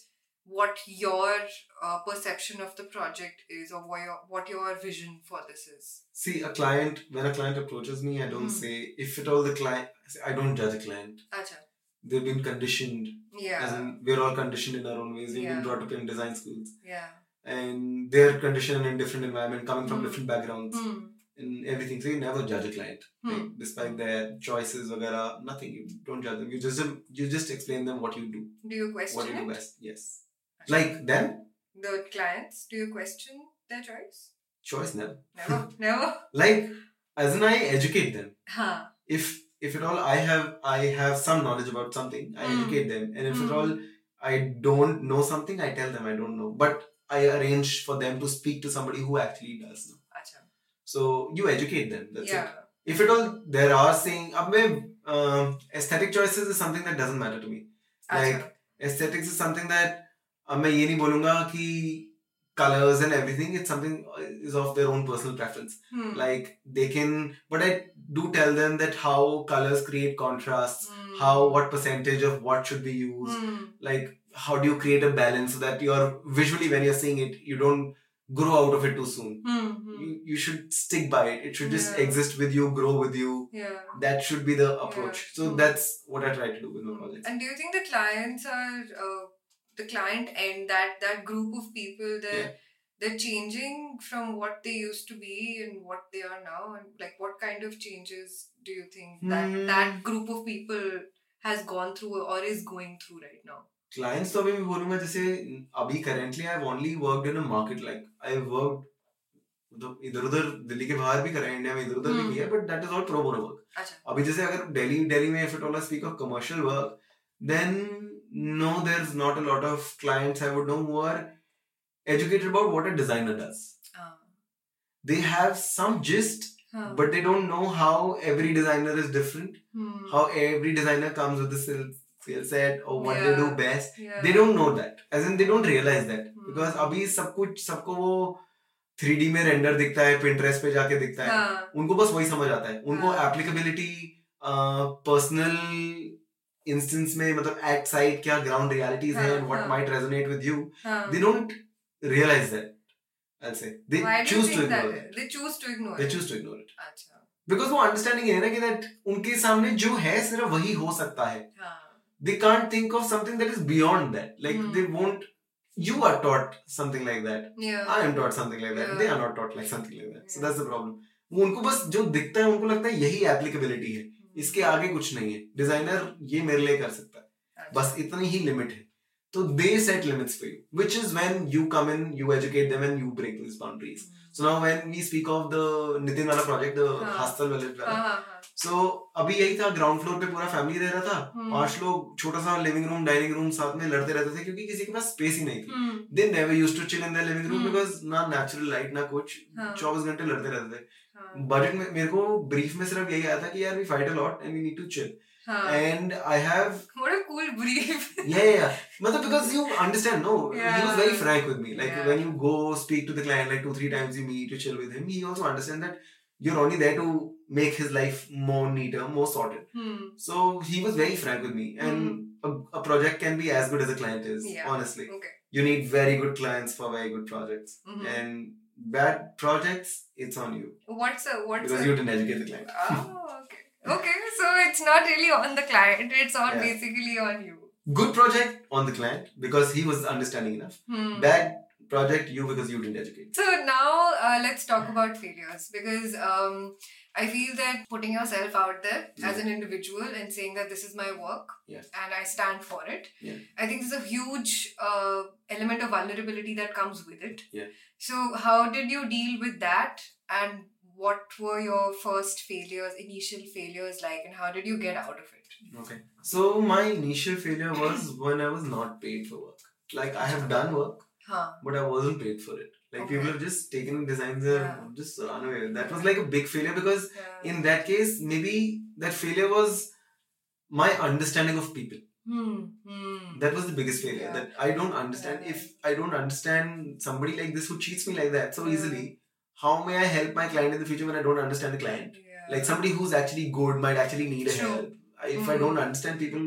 what your uh, perception of the project is, or what your, what your vision for this is? See, a client, when a client approaches me, I don't Hmm. say, if at all the client, I don't judge a client. Acha. They've been conditioned. Yeah. As in, we're all conditioned in our own ways. We've Yeah. been brought up in design schools. Yeah. And they're conditioned in different environment, coming from Hmm. different backgrounds. Hmm. And everything. So you never judge a client. Hmm. Like, despite their choices, vagara, nothing. You don't judge them. You just you just explain them what you do. Do you question What you do it? best. Yes. Like them? The clients, do you question their choice? Choice never. Never. Never. Like, as in I educate them. Huh. If if at all I have I have some knowledge about something, I Hmm. educate them. And if Hmm. at all I don't know something, I tell them I don't know. But I arrange for them to speak to somebody who actually does know. Acha. So you educate them. That's Yeah. it. If at all there are saying, ab mein, um, aesthetic choices is something that doesn't matter to me. Like, Acha. aesthetics is something that अब मैं ये नहीं बोलूँगा कि colors and everything, it's something is of their own personal preference. Hmm. Like they can, but I do tell them that how colors create contrasts, Hmm. how, what percentage of what should be used, Hmm. like how do you create a balance so that you're visually when you're seeing it, you don't grow out of it too soon. Hmm. Hmm. You, you should stick by it. It should just Yeah. exist with you, grow with you. Yeah. That should be the approach. Yeah. So Hmm. that's what I try to do with my projects. And do you think the clients are uh, the client end that that group of people that Yeah. they're changing from what they used to be and what they are now, and like what kind of changes do you think that Hmm. that group of people has gone through or is going through right now? Clients तो अभी मैं बोलूँगा जैसे अभी currently I've only worked in a market, like I've worked मतलब इधर उधर दिल्ली के बाहर भी करा है, इंडिया में इधर उधर भी Hmm. किया, but that is all pro bono work. अच्छा. अभी जैसे अगर दिल्ली दिल्ली में if at all I speak of commercial work, then no, there's not a lot of clients I would know who are educated about what a designer does. Ah. They have some gist, Huh. but they don't know how every designer is different, Hmm. how every designer comes with the skill skill set or what they Yeah. do best. Yeah. They don't know that, as in they don't realize that, Hmm. because अभी सब कुछ सबको वो three D में render दिखता है, Pinterest पे जाके दिखता है, हाँ. उनको बस वही समझ आता है. उनको हाँ. एप्लीकेबिलिटी पर्सनल इंस्टेंस में मतलब एट साइड क्या ग्राउंड रियलिटीज हैं, हाँ, and what हाँ. might resonate with you, हाँ. they don't realize that. I'll say they Why do you choose to think that ignore is? it. They choose to ignore They it. choose to ignore it अच्छा. because वो understanding है ना कि that उनके सामने जो है सिर्फ वही हो सकता है. हाँ. They can't think of something that is beyond that. Like Hmm. they won't. You are taught something like that. Yeah. I am taught something like that. Yeah. They are not taught like something like that. So Yeah. that's the problem. वो उनको बस जो दिखता है उनको लगता है यही एप्लीकेबिलिटी है, इसके आगे कुछ नहीं है. डिजाइनर ये मेरे लिए कर सकता है, अच्छा. बस इतनी ही लिमिट है. So they set limits for you, which is when you come in, you educate them and you break these boundaries. So now when we speak of the Nitin wala project, the हाँ. Hostel Village हाँ, wala, हाँ, हाँ. so अभी यही था, ground floor पे पूरा family रह रहा था. Hmm. पांच लोग, छोटा सा लिविंग रूम डाइनिंग रूम साथ में लड़ते रहते थे क्योंकि किसी के पास स्पेस ही नहीं थी. Hmm. They never used to chill in their living room Hmm. because ना नेचुरल लाइट ना कुछ, हाँ. चौबीस घंटे लड़ते रहते थे. हाँ. बजट में मेरे को ब्रीफ में सिर्फ यही आया था कि यार we fight a lot and we need to chill. हाँ. And I have What a cool brief. yeah yeah, yeah. मतलब because you understand, no, Yeah. he was very frank with me. Like Yeah. when you go speak to the client like two three times, you meet, you chill with him, he also understands that you're only there to make his life more neater, more sorted. Hmm. So he was very frank with me, and a, a project can be as good as a client is. Yeah. Honestly, Okay. you need very good clients for very good projects, Mhm. and bad projects, it's on you What's a what's because a you didn't educate the client. Oh, okay. Okay, so it's not really on the client, it's on Yeah. basically on you. Good project on the client because he was understanding enough. Hmm. Bad project you because you didn't educate. So now uh, let's talk about failures, because um, I feel that putting yourself out there Yeah. as an individual and saying that this is my work Yeah. and I stand for it, Yeah. I think there's a huge uh, element of vulnerability that comes with it. Yeah. So how did you deal with that, and what were your first failures, initial failures like, and how did you get out of it? Okay. So my initial failure was when I was not paid for work. Like I have done work, Huh. but I wasn't paid for it. Like Okay. people have just taken designs and Yeah. just run away. That was like a big failure because Yeah. in that case, maybe that failure was my understanding of people. Hmm. Hmm. That was the biggest failure. Yeah. That I don't understand. Yeah. If I don't understand somebody like this who cheats me like that so Yeah. easily, how may I help my client in the future when I don't understand the client? Yeah. Like somebody who's actually good might actually need a True. help. I- If I Mm. don't understand people, what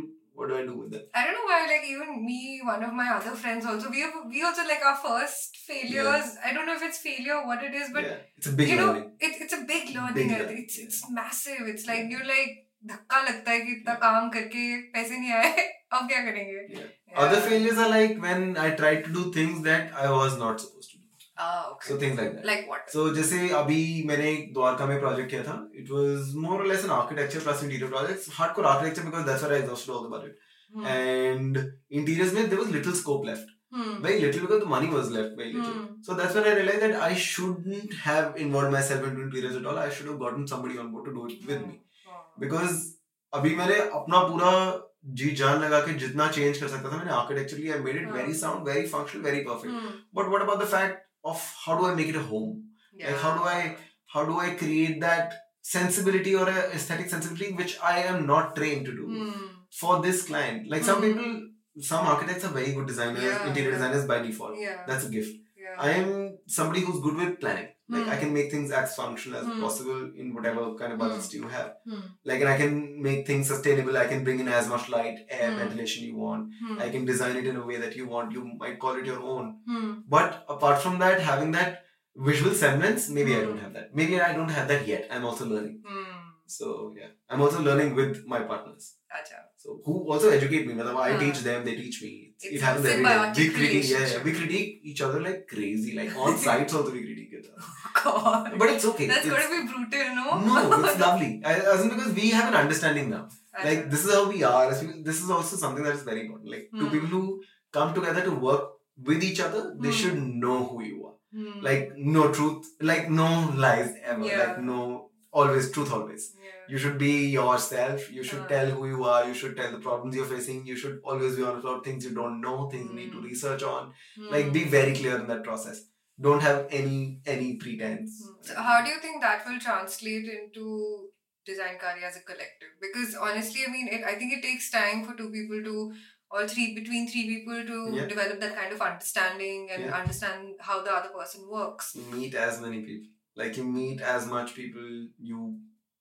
what do I do with them? I don't know why, like, even me, one of my other friends also, we have, we also, like, our first failures, yeah. I don't know if it's failure or what it is, but, yeah. it's a big you know, learning. It, it's a big learning. Big learning. learning. It's, it's massive. It's like, you're like, धक्का लगता है कि इतना काम करके पैसे नहीं आए, अब क्या करेंगे? Yeah. Yeah. Other failures are like when I tried to do things that I was not supposed to do. Ah, okay. So things like that. Like what? So जैसे अभी मैंने द्वारका में project किया था, it was more or less an architecture plus interior project. It's hardcore architecture because that's where I exhausted all the budget. Hmm. And interiors में there was little scope left. Hmm. Very little because the money was left very little. Hmm. So that's when I realized that I shouldn't have involved myself into interiors at all. I should have gotten somebody on board to do it with me. Because अभी मैंने अपना पूरा जी जान लगा के जितना change कर सकता था मैंने architecturally I made it very sound, very functional, very perfect. Hmm. But what about the fact of how do I make it a home? Yeah. Like how do I how do I create that sensibility or a aesthetic sensibility which I am not trained to do hmm. for this client? Like some hmm. people, some architects are very good designers, yeah. interior designers by default. Yeah. That's a gift. Yeah. I am somebody who's good with planning. Like hmm. I can make things as functional as hmm. possible in whatever kind of budgets hmm. you have. Hmm. Like and I can make things sustainable. I can bring in as much light, air, hmm. ventilation you want. Hmm. I can design it in a way that you want. You might call it your own. Hmm. But apart from that, having that visual semblance, maybe hmm. I don't have that. Maybe I don't have that yet. I'm also learning. Hmm. So yeah, I'm also learning with my partners. Achha. So who also educate me. I uh, teach them, they teach me. It's, it happens every day. We critique, yeah, yeah, we critique each other like crazy. Like on sites also we critique each other. God. But it's okay. That's it's, going to be brutal, no? No, it's lovely. I, as in because we have an understanding now. Achha. Like this is how we are. This is also something that is very important. Like hmm. two people who come together to work with each other, they hmm. should know who you are. Hmm. Like no truth, like no lies ever. Yeah. Like no, always, truth always. Yeah. You should be yourself. You should uh. tell who you are. You should tell the problems you're facing. You should always be honest about things you don't know, things mm. you need to research on. Mm. Like be very clear in that process. Don't have any any pretense. Mm. So how do you think that will translate into Designkari as a collective? Because honestly, I mean, it, I think it takes time for two people to, all three, between three people to yeah. develop that kind of understanding and yeah. understand how the other person works. Meet as many people. Like you meet as much people, you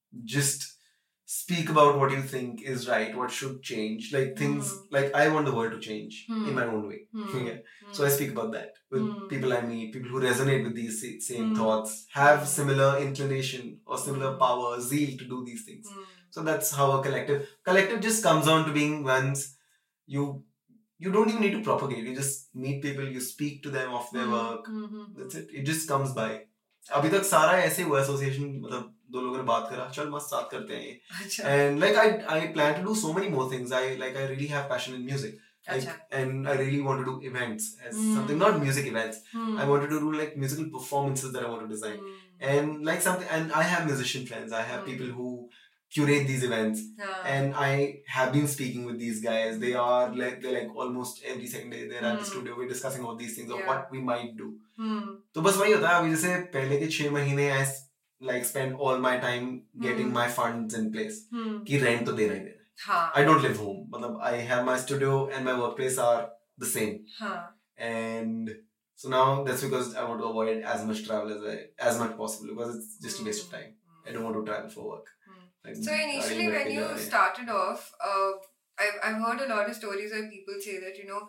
just speak about what you think is right, what should change. Like things, mm. like I want the world to change mm. in my own way. Mm. yeah. mm. So I speak about that with mm. people I meet, people who resonate with these same mm. thoughts, have similar inclination or similar mm. power, zeal to do these things. Mm. So that's how a collective, collective just comes on to being once you, you don't even need to propagate. You just meet people, you speak to them of their mm. work. Mm-hmm. That's it. It just comes by. अभी तक सारा ऐसे हुआ association मतलब दो लोगों ने बात करा चल मस्त साथ करते हैं and like I I plan to do so many more things. I like I really have passion in music like, and I really want to do events as mm. something, not music events. mm. I wanted to do like musical performances that I want to design mm. and like something, and I have musician friends. I have mm. people who curate these events yeah. and I have been speaking with these guys. They are like they're like almost every second day they're mm. at the studio. We're discussing all these things yeah. of what we might do. mm. तो बस वही होता है. अभी जैसे पहले के छह महीने I like spend all my time getting mm. my funds in place mm. कि rent तो देना ही देना. हाँ. I don't live home. मतलब I have my studio and my workplace are the same. हाँ. And so now that's because I want to avoid as much travel as I, as much possible because it's just a waste of time. I don't want to travel for work. Like, so initially when you area. started off, uh, I've, I've heard a lot of stories where people say that, you know,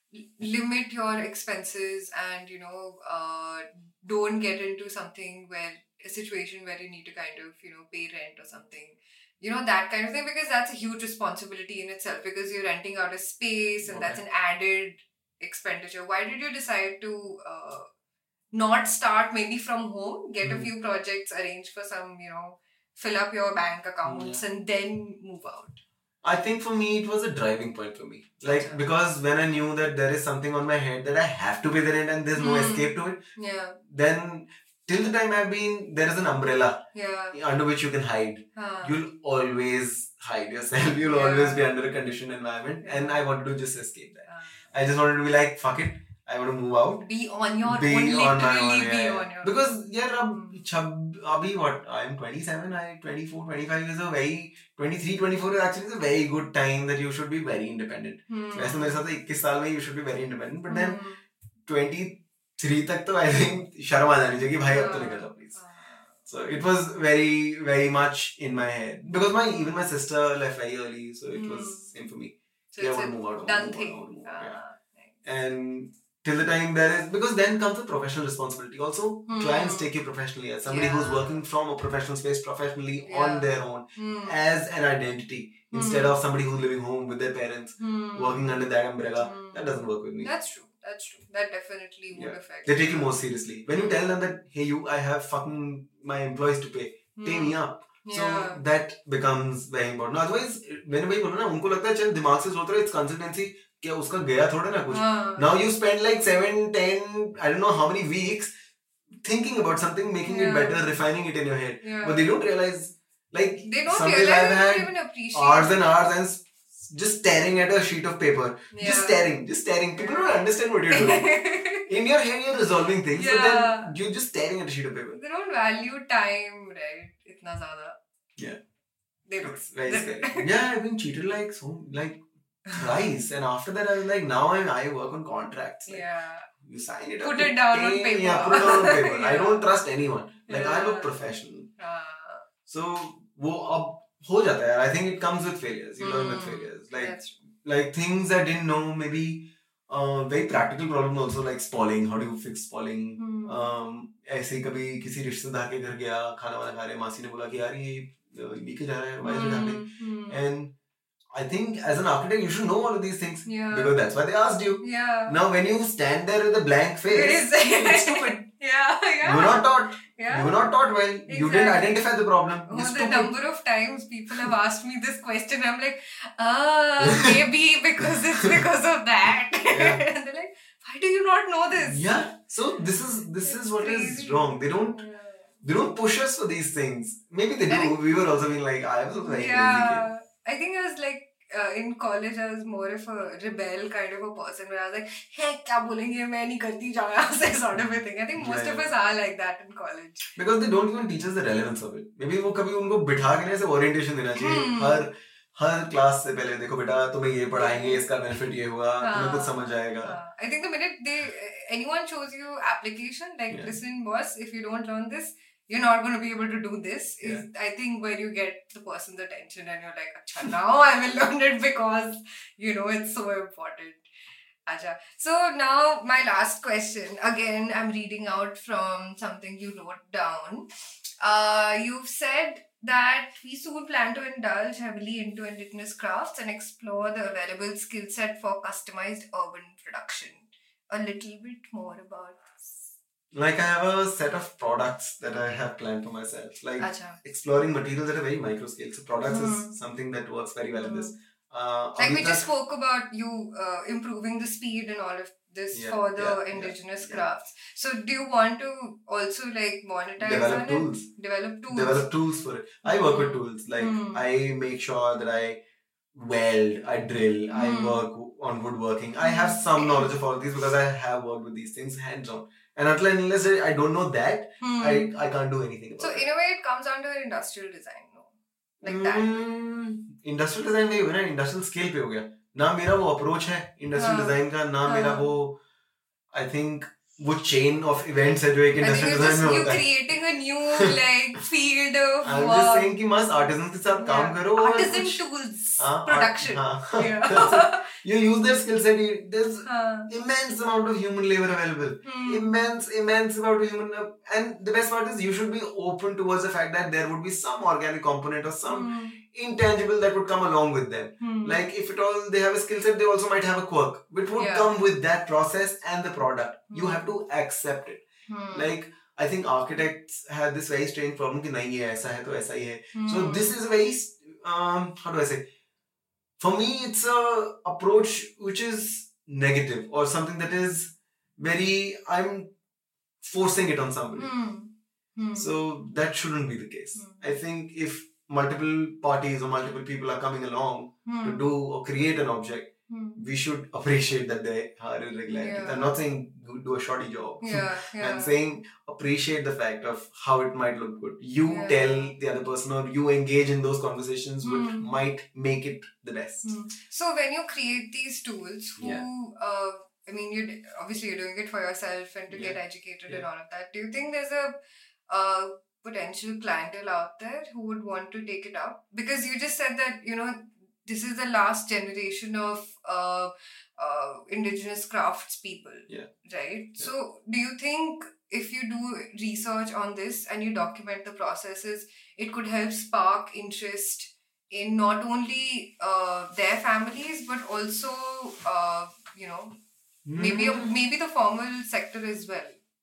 limit your expenses and, you know, uh, don't get into something where, a situation where you need to kind of, you know, pay rent or something. You know, that kind of thing, because that's a huge responsibility in itself because you're renting out a space and okay. that's an added expenditure. Why did you decide to uh, not start maybe from home, get mm. a few projects, arrange for some, you know, fill up your bank accounts yeah. and then move out? I think for me, it was a driving point for me. Like, okay. because when I knew that there is something on my head that I have to pay the rent and there's no mm. escape to it, yeah. then till the time I've been, there is an umbrella yeah. under which you can hide. Huh. You'll always hide yourself. You'll yeah. always be under a conditioned environment. And I wanted to just escape that. Uh. I just wanted to be like, fuck it. I want to move out. Be on your be own. On my own, be yeah. on your Because, yeah, ab, chab, abhi what? I'm twenty-seven, I twenty-four, twenty-five is a very, twenty-three, twenty-four is actually a very good time that you should be very independent. वैसे मेरे साथ इक्कीस साल में you should be very independent. But then twenty-three तक तो I think शर्म आ जानी चाहिए कि भाई अब तो निकल जाओ please. So it was very, very much in my head. Because my even my sister left very early, so it was same for me. So yeah, it's I a want to move out. I want done to move out, thing. I want to move out, Ah, yeah. nice. And till the time there is, because then comes the professional responsibility. Also, Hmm. clients take you professionally as somebody who's Yeah. working from a professional space professionally Yeah. on their own Hmm. as an identity instead Hmm. of somebody who's living home with their parents Hmm. working under that umbrella. Hmm. That doesn't work with me. That's true. That's true. That definitely would Yeah. affect. They take you more seriously. When you tell them that, hey, you, I have fucking my employees to pay, pay me up. So Yeah. that becomes very important. Otherwise, मैंने वही बोला ना, उनको लगता है चल दिमाग से सोच रहे it's consultancy, क्या उसका गया थोड़ा ना कुछ. हाँ. Now you spend like seven, ten, I don't know how many weeks thinking about something, making Yeah. it better, refining it in your head. Yeah. But they don't realize, like They don't some days realize I've they had don't even appreciate. hours and hours and s- just staring at a sheet of paper. Yeah. Just staring, just staring. People don't understand what you're doing. In your head, you're resolving things, but Yeah. then you're just staring at a sheet of paper. They don't value time, right? Itna zyada. Yeah. They don't. It's very scary. Yeah, I've been cheated like so, like thrice, and after that, I was like, now I, I work on contracts. Like, Yeah. you sign it. Put up, it down on pay- paper. Yeah, put it down on paper. I Yeah. don't trust anyone. Like I'm a Yeah. professional. Ah. So वो अब हो जाता है. I think it comes with failures. You learn with Hmm. failures. Like That's true. like things I didn't know. Maybe uh, very practical problem also like spalling. How do you fix spalling? Hmm. Um, ऐसे ही कभी किसी रिश्तेदार के घर गया, खाना वाना खा रहे, मासी ने बोला कि यार ये लीकेज आ रहा है, why is it happening? Hmm. And I think as an architect you should know all of these things Yeah. because that's why they asked you. Yeah. Now when you stand there with a blank face, it's stupid. Yeah, yeah. You were not taught. Yeah. You were not taught well. You didn't Exactly. identify the problem. Oh, You're the stupid. number of times people have asked me this question, I'm like, ah, maybe because it's because of that. Yeah. And they're like, why do you not know this? Yeah. So this is this It's is what is crazy. wrong. They don't Yeah. they don't push us for these things. Maybe they I do. think- We were also being like, I was also very lazy Yeah, I think I was like uh, in college. I was more of a rebel kind of a person where I was like, "Hey, क्या बोलेंगे? मैं नहीं करती जाओ यहाँ से," sort of a thing. I think most Yeah. of us are like that in college. kid. Because they don't even teach us the relevance of it. Maybe वो कभी उनको बिठा के ना ऐसे orientation देना चाहिए. Hmm. हर हर क्लास से पहले देखो बेटा तुम्हें ये पढ़ाएंगे, इसका बेनिफिट ये हुआ, तुम्हें हाँ. कुछ समझ आएगा. Uh, I think the minute they anyone shows you application, like, Yeah. listen, boss, if you don't learn this, you're not going to be able to do this. Is Yeah. I think where you get the person's attention and you're like, "Acha, now I will learn it because you know it's so important." Acha. So now my last question. Again, I'm reading out from something you wrote down. Uh, you've said that we soon plan to indulge heavily into indigenous crafts and explore the available skill set for customized urban production. A little bit more about this. Like I have a set of products that I have planned for myself. Like Acha. exploring materials at a very micro scale. So products Hmm. is something that works very well in Hmm. this. Uh, Like we abhi just tak- spoke about you uh, improving the speed and all of this Yeah, for the yeah, indigenous yeah, crafts. So do you want to also like monetize Develop on tools. it? Develop tools. develop tools for it. I work with Hmm. tools. Like Hmm. I make sure that I weld, I drill, I Hmm. work on woodworking. I have some knowledge of all of these because I have worked with these things hands on. And until and unless I don't know that, Hmm. I, I can't do anything about So it. in a way, it comes down to an industrial design, no? Like that. Industrial design नहीं हुआ ना, industrial scale पे हो गया ना. मेरा वो approach है इंडस्ट्रियल हाँ, डिजाइन का ना. हाँ. मेरा वो आई थिंक वो चेन ऑफ इवेंट्स है जो एक I think industrial you're design just में you होता है. creating a new like field of I'm work. just saying कि मस्त आर्टिजन के साथ काम Yeah. करो और Artisan कुछ- tools हाँ, production. art- हाँ. Yeah. You use their skill set. you- There's Huh. immense amount of human labor available. Hmm. Immense, immense amount of human. And the best part is you should be open towards the fact that there would be some organic component or some Hmm. intangible that would come along with them. Hmm. Like if at all they have a skill set, they also might have a quirk, which would Yeah. come with that process and the product. You Hmm. have to accept it. Hmm. Like I think architects have this very strange problem कि नहीं ये ऐसा है तो ऐसा ही है. So Hmm. this is a very um how do I say? For me, it's a approach which is negative or something that is very I'm forcing it on somebody. Hmm. Hmm. So that shouldn't be the case. Hmm. I think if multiple parties or multiple people are coming along Hmm. to do or create an object, Hmm. we should appreciate that they are irregularities. Yeah. I'm not saying go- do a shoddy job. Yeah. Yeah. I'm saying appreciate the fact of how it might look good. You Yeah. tell the other person or you engage in those conversations which Hmm. might make it the best. Hmm. So when you create these tools, who, Yeah. uh, I mean, you obviously you're doing it for yourself and to Yeah. get educated Yeah. and all of that. Do you think there's a uh, potential clientele out there who would want to take it up? Because you just said that, you know, this is the last generation of uh, uh, indigenous crafts people. Yeah. Right? Yeah. So do you think if you do research on this and you document the processes, it could help spark interest in not only uh, their families, but also, uh, you know, maybe a, maybe the formal sector as well?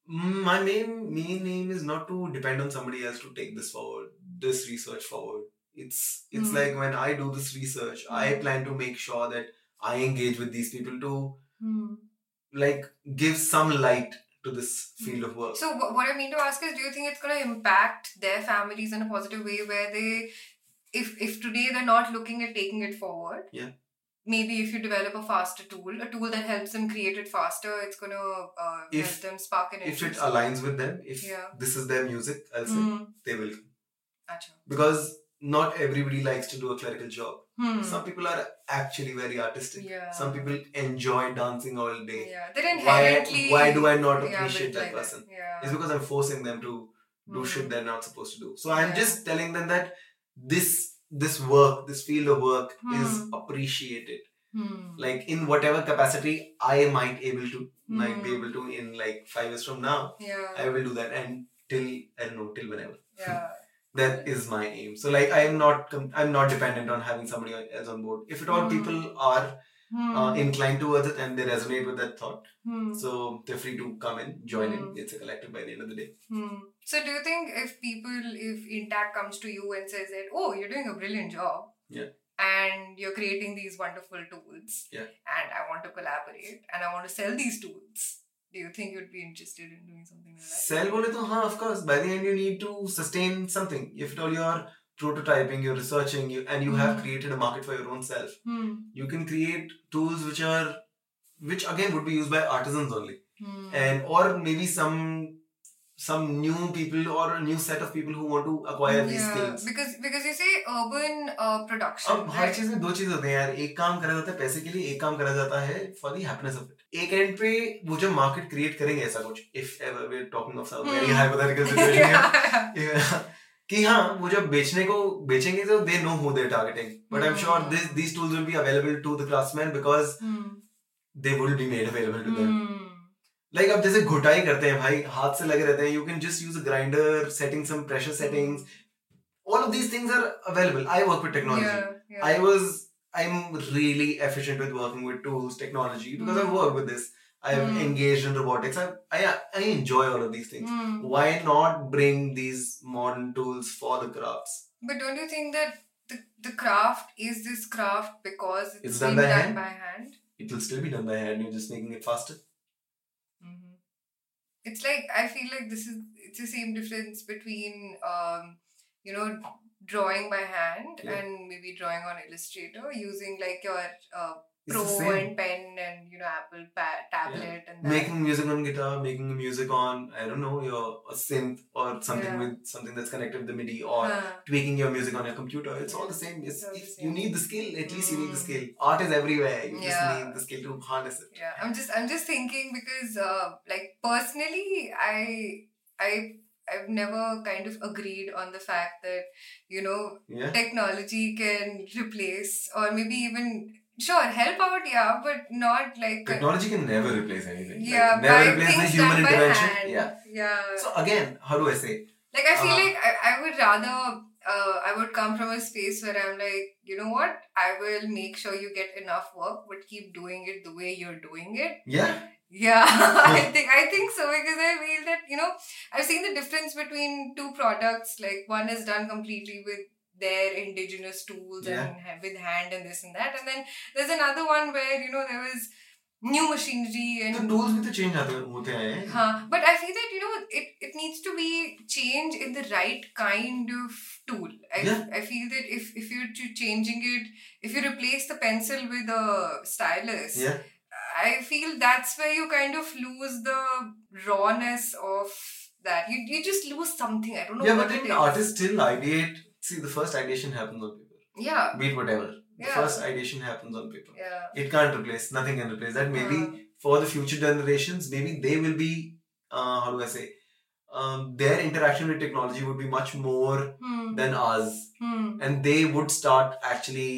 My main main aim is not to depend on somebody else to take this forward, this research forward. It's it's Mm. like when I do this research, I Mm. plan to make sure that I engage with these people to Hmm. like give some light to this field of work. So wh- what I mean to ask is, do you think it's going to impact their families in a positive way, where they, if if today they're not looking at taking it forward, Yeah. maybe if you develop a faster tool, a tool that helps them create it faster, it's going to uh, If- help them spark an If it interest. aligns with them, if Yeah. this is their music, I'll say Hmm. they will come. Acha. Because not everybody likes to do a clerical job. Hmm. Some people are actually very artistic. Yeah. Some people enjoy dancing all day. Yeah, they're Why, inherently. why do I not yeah, appreciate built that like person? Yeah. It's because I'm forcing them to do Hmm. shit they're not supposed to do. So I'm Yeah. just telling them that this this work, this field of work is Hmm. appreciated. Hmm. Like in whatever capacity I might able to might be Hmm. able to in like five years from now, Yeah. I will do that, and till I don't know till whenever. Yeah. That is my aim. So like I am not com- I'm not dependent on having somebody else on board. If at all Hmm. people are Hmm. uh, inclined towards it and they resonate with that thought, Hmm. so they're free to come in, join Hmm. in. It's a collective by the end of the day. Hmm. So do you think if people, if Intact comes to you and says that, oh, you're doing a brilliant job, Yeah. and you're creating these wonderful tools, Yeah. and I want to collaborate and I want to sell these tools, do you think you'd be interested in doing something like that? Sell bole to, haan, of course. By the end, you need to sustain something. If at all you are prototyping, you're researching, you, and you have Hmm. created a market for your own self, Hmm. you can create tools which are, which again would be used by artisans only, Hmm. and or maybe some some new people or a new set of people who want to acquire these yeah, skills. because because you say urban uh, production. अब हर right? चीज में दो चीज होते हैं यार. एक काम करा जाता है पैसे के लिए, एक काम करा जाता है for the happiness of it. एक एंड पे वो जो मार्केट क्रिएट करेंगे ऐसा कुछ, if ever we're talking of some very Hmm. hypothetical situation Yeah. here, yeah, कि हाँ वो जब बेचने को बेचेंगे तो they know who they're targeting. But I'm sure Hmm. this these tools will be available to the craftsmen because Hmm. they will be made available to them. Hmm. Like अब जैसे घुटाई करते हैं भाई, हाथ से लगे रहते हैं, you can just use a grinder, setting some pressure settings. All of these things are available. I work with technology. Yeah, yeah. I was, I'm really efficient with working with tools, technology, because I've Mm. worked with this. I've Mm. engaged in robotics. I, I, I enjoy all of these things. Hmm. Why not bring these modern tools for the crafts? But don't you think that the, the craft is this craft because it's, It's done being by done hand? by hand? It will still be done by hand. You're just making it faster. Mm-hmm. It's like, I feel like this is, it's the same difference between, um, you know, drawing by hand Yeah. and maybe drawing on Illustrator using like your uh, It's Pro the same. and pen and, you know, Apple pa- tablet and that. Making music on guitar, making music on, I don't know, your a synth or something Yeah. with something that's connected with the MIDI, or Huh. tweaking your music on your computer. It's all Yeah. the same. It's, It's all the if same. you need the skill, at least you need the Mm. skill. Art is everywhere. You Yeah. just need the skill to harness it. Yeah, I'm just I'm just thinking because uh, like personally I I I've never kind of agreed on the fact that, you know, Yeah. technology can replace or maybe even sure help out, yeah, but not like Technology can never replace anything. yeah, Like, never by replace the things human done by intervention. hand. Yeah. Yeah. So again, how do I say? Like I feel Uh, like I, I would rather uh, I would come from a space where I'm like, you know what, I will make sure you get enough work, but keep doing it the way you're doing it. Yeah. Yeah, I think I think so because I feel that, you know, I've seen the difference between two products. Like one is done completely with their indigenous tools Yeah. and ha- with hand and this and that, and then there's another one where, you know, there was new machinery तो and tools भी तो change आते होते हैं. Huh. But I feel that, you know, it, it needs to be change in the right kind of tool. I, Yeah. I feel that if, if you're to changing it, if you replace the pencil with a stylus, Yeah. I feel that's where you kind of lose the rawness of that. You you just lose something. I don't know Yeah, what but it then is. artists still ideate. See, the first ideation happens on paper. Yeah. Be it whatever. The Yeah. first ideation happens on paper. Yeah. It can't replace. Nothing can replace that. Maybe Uh. for the future generations, maybe they will be. Uh, how do I say? Um, their interaction with technology would be much more Hmm. than ours, Hmm. and they would start actually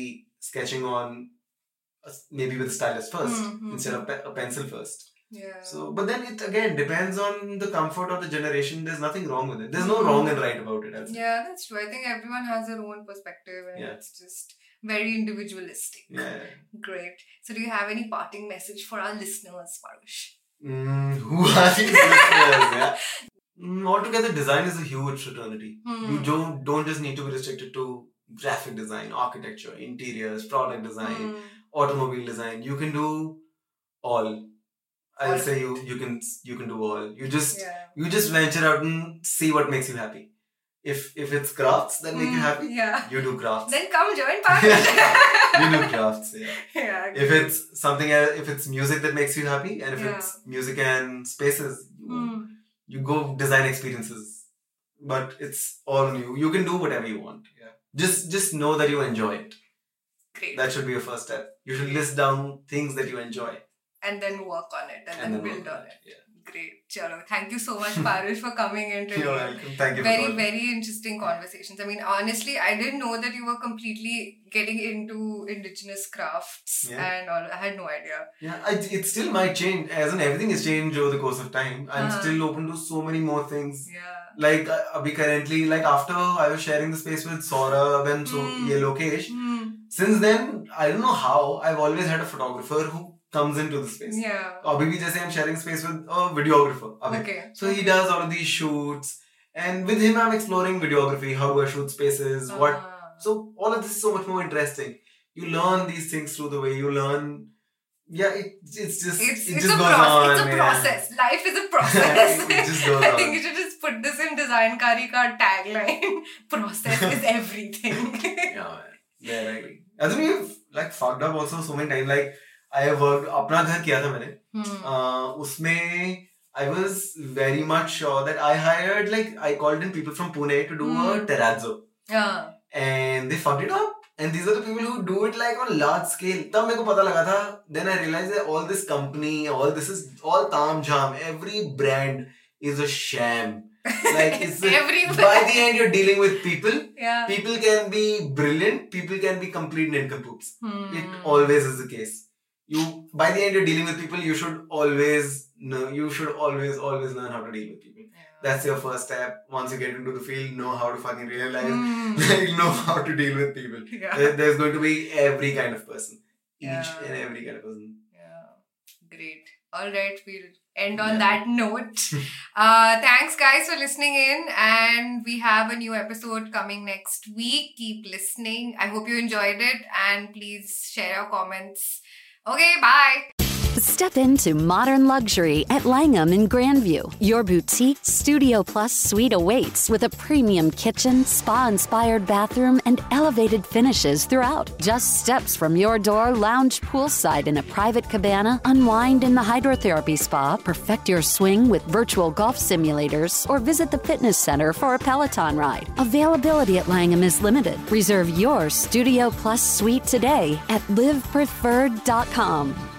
sketching on a, maybe with a stylus first Mm-hmm. instead of pe- a pencil first. Yeah. So, but then it again depends on the comfort of the generation. There's nothing wrong with it. There's no Mm. wrong and right about it. I'd say. Yeah, that's true. I think everyone has their own perspective and Yeah. it's just very individualistic. Yeah. Great. So do you have any parting message for our listeners, Parush? Mm, who are these listeners? Yeah. Mm, altogether, design is a huge fraternity. Hmm. You don't don't just need to be restricted to graphic design, architecture, interiors, product design, Hmm. automobile design. You can do all. I'll All. say you you can you can do all. You just Yeah. you just venture out and see what makes you happy. If if it's crafts that make you Mm, happy, yeah. you do crafts. Then come join Parush. You do crafts. Yeah. Yeah. If great. it's something else, if it's music that makes you happy, and if Yeah. it's music and spaces, you, Hmm. you go design experiences. But it's all on you. You can do whatever you want. Yeah. Just just know that you enjoy it. Great. That should be your first step. You should list down things that you enjoy And then work on it and, and then then build work on on it. it. Yeah. Great. Chalo. Thank you so much, Parush, for coming in today. You're welcome. Thank you. for Very, calling. very interesting conversations. I mean, honestly, I didn't know that you were completely getting into indigenous crafts Yeah. and all. I had no idea. Yeah, I, it still might change. As in everything has changed over the course of time. I'm Uh-huh. still open to so many more things. Yeah. Like uh, abhi currently, like after I was sharing the space with Saurabh and so Hmm. ye Lokesh. Hmm. Since then, I don't know how, I've always had a photographer who comes into the space. Yeah. Abhi bhi jaise I'm sharing space with a videographer. Abhi. Okay. So he does all of these shoots. And with him, I'm exploring videography. How do I shoot spaces? What? Ah. So all of this is so much more interesting. You learn these things through the way you learn. Yeah, it, it's just It's, it it's, just a goes proce- on. it's a yeah. process. Life is a process. It just goes I on. think you should just put this in Design Kari ka tagline. Process is everything. Yeah, man. Yeah, I agree. I think we've like fucked up also so many times. Like I have worked. अपना घर किया था मैंने. Hmm. Uh, उसमें I was very much sure that I hired like I called in people from Pune to do a Hmm. terrazzo, Yeah. and they fucked it up. And these are the people who do it like on large scale. तब मेरे को पता लगा था. Then I realized that all this company, all this is all tam jam. Every brand is a sham. Like it's a, Every by the end you're dealing with people. Yeah. People can be brilliant. People can be complete nincompoops. Hmm. It always is the case. You by the end you're dealing with people. You should always know. You should always always learn how to deal with people. That's your first step. Once you get into the field, know how to fucking realize, Hmm. like, know how to deal with people. Yeah. There- There's going to be every kind of person. Each Yeah. and every kind of person. Yeah. Great. All right. We'll end on Yeah. that note. uh, thanks, guys, for listening in. And we have a new episode coming next week. Keep listening. I hope you enjoyed it. And please share your comments. Okay. Bye. Step into modern luxury at Langham in Grandview. Your boutique Studio Plus suite awaits with a premium kitchen, spa-inspired bathroom, and elevated finishes throughout. Just steps from your door, lounge poolside in a private cabana, unwind in the hydrotherapy spa, perfect your swing with virtual golf simulators, or visit the fitness center for a Peloton ride. Availability at Langham is limited. Reserve your Studio Plus suite today at live preferred dot com.